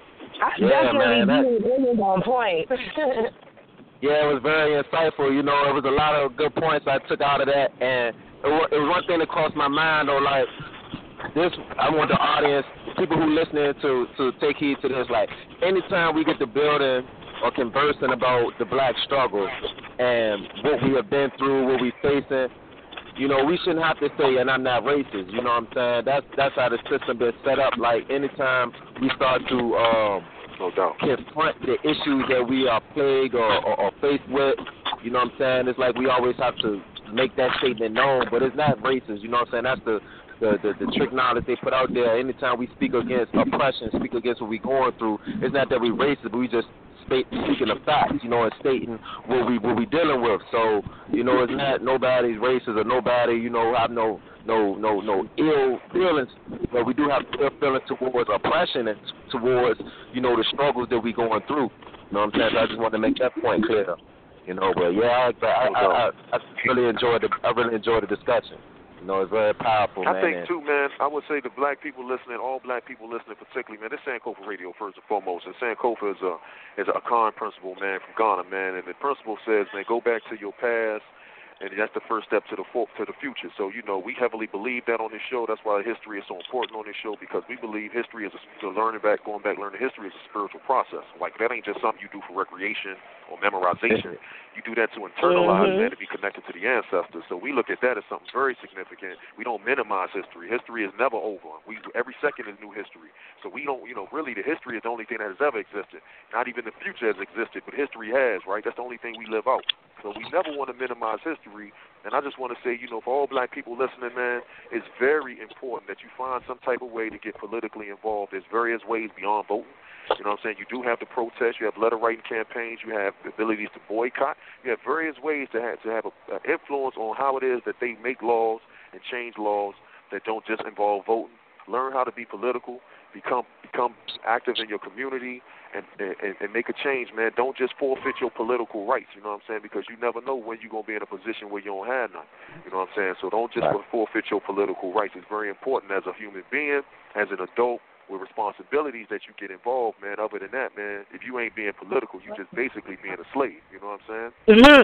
I yeah, definitely man, did. It was on point. Yeah, it was very insightful. You know, it was a lot of good points I took out of that, and it was, it was one thing that crossed my mind, though, like, this, I want the audience, people who listening to, to take heed to this, like, anytime we get to building or conversing about the black struggle and what we have been through, what we facing, you know, we shouldn't have to say, and I'm not racist, you know what I'm saying? That's, that's how the system been set up. Like, anytime we start to um, no doubt confront the issues that we are plagued or, or, or faced with, you know what I'm saying? It's like we always have to make that statement known, but it's not racist, you know what I'm saying? That's the The, the, the trick knowledge they put out there. Anytime we speak against oppression, speak against what we're going through, it's not that we racist, but we just state, speaking of facts, you know, and stating what we what we dealing with. So, you know, it's not nobody's racist or nobody, you know, have no no no no ill feelings, but we do have ill feelings towards oppression and towards, you know, the struggles that we going through. You know what I'm saying? So I just want to make that point clear. You know, but yeah, I I, I, I, I really enjoyed the I really enjoyed the discussion. You know, it's very powerful, I man. think, too, man, I would say the black people listening, all black people listening particularly, man, this is Sankofa Radio first and foremost. And Sankofa is a, is a Akan principle, man, from Ghana, man. And the principle says, man, go back to your past, and that's the first step to the for, to the future. So, you know, we heavily believe that on this show. That's why history is so important on this show, because we believe history is a, learning back, going back, learning history is a spiritual process. Like, that ain't just something you do for recreation or memorization. You do that to internalize mm-hmm. that and be connected to the ancestors. So we look at that as something very significant. We don't minimize history. History is never over. We every second is new history. So we don't, you know, really the history is the only thing that has ever existed. Not even the future has existed, but history has, right? That's the only thing we live out. So we never want to minimize history. And I just want to say, you know, for all black people listening, man, it's very important that you find some type of way to get politically involved. There's various ways beyond voting. You know what I'm saying? You do have the protest. You have letter writing campaigns. You have the abilities to boycott. You have various ways to have to have an influence on how it is that they make laws and change laws that don't just involve voting. Learn how to be political. Become become active in your community and, and, and make a change, man. Don't just forfeit your political rights, you know what I'm saying, because you never know when you're going to be in a position where you don't have none, you know what I'm saying? So don't just right. forfeit your political rights. It's very important as a human being, as an adult, with responsibilities that you get involved, man. Other than that, man, if you ain't being political, you just basically being a slave, you know what I'm saying? Mm-hmm.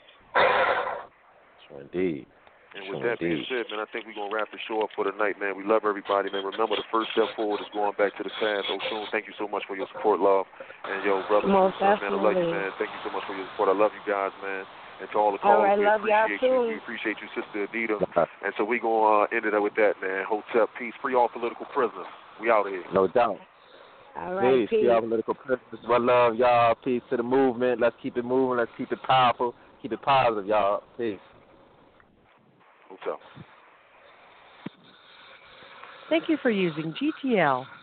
Sure, indeed. And with that being said, man, I think we're going to wrap the show up for the night, man. We love everybody, man. Remember, the first step forward is going back to the past. Oshun, thank you so much for your support, love. And, yo, brother, Most man, I love you, man. Thank you so much for your support. I love you guys, man. And to all the All callers, right, we love y'all appreciate too. you. We appreciate you, Sister Adita. And so we going to uh, end it up with that, man. Hotep, peace. Free all political prisoners. We out here. No doubt. All right, peace. Free all political prisoners. One love, y'all. Peace to the movement. Let's keep it moving. Let's keep it powerful. Keep it positive, y'all. Peace. Hotel. Thank you for using G T L.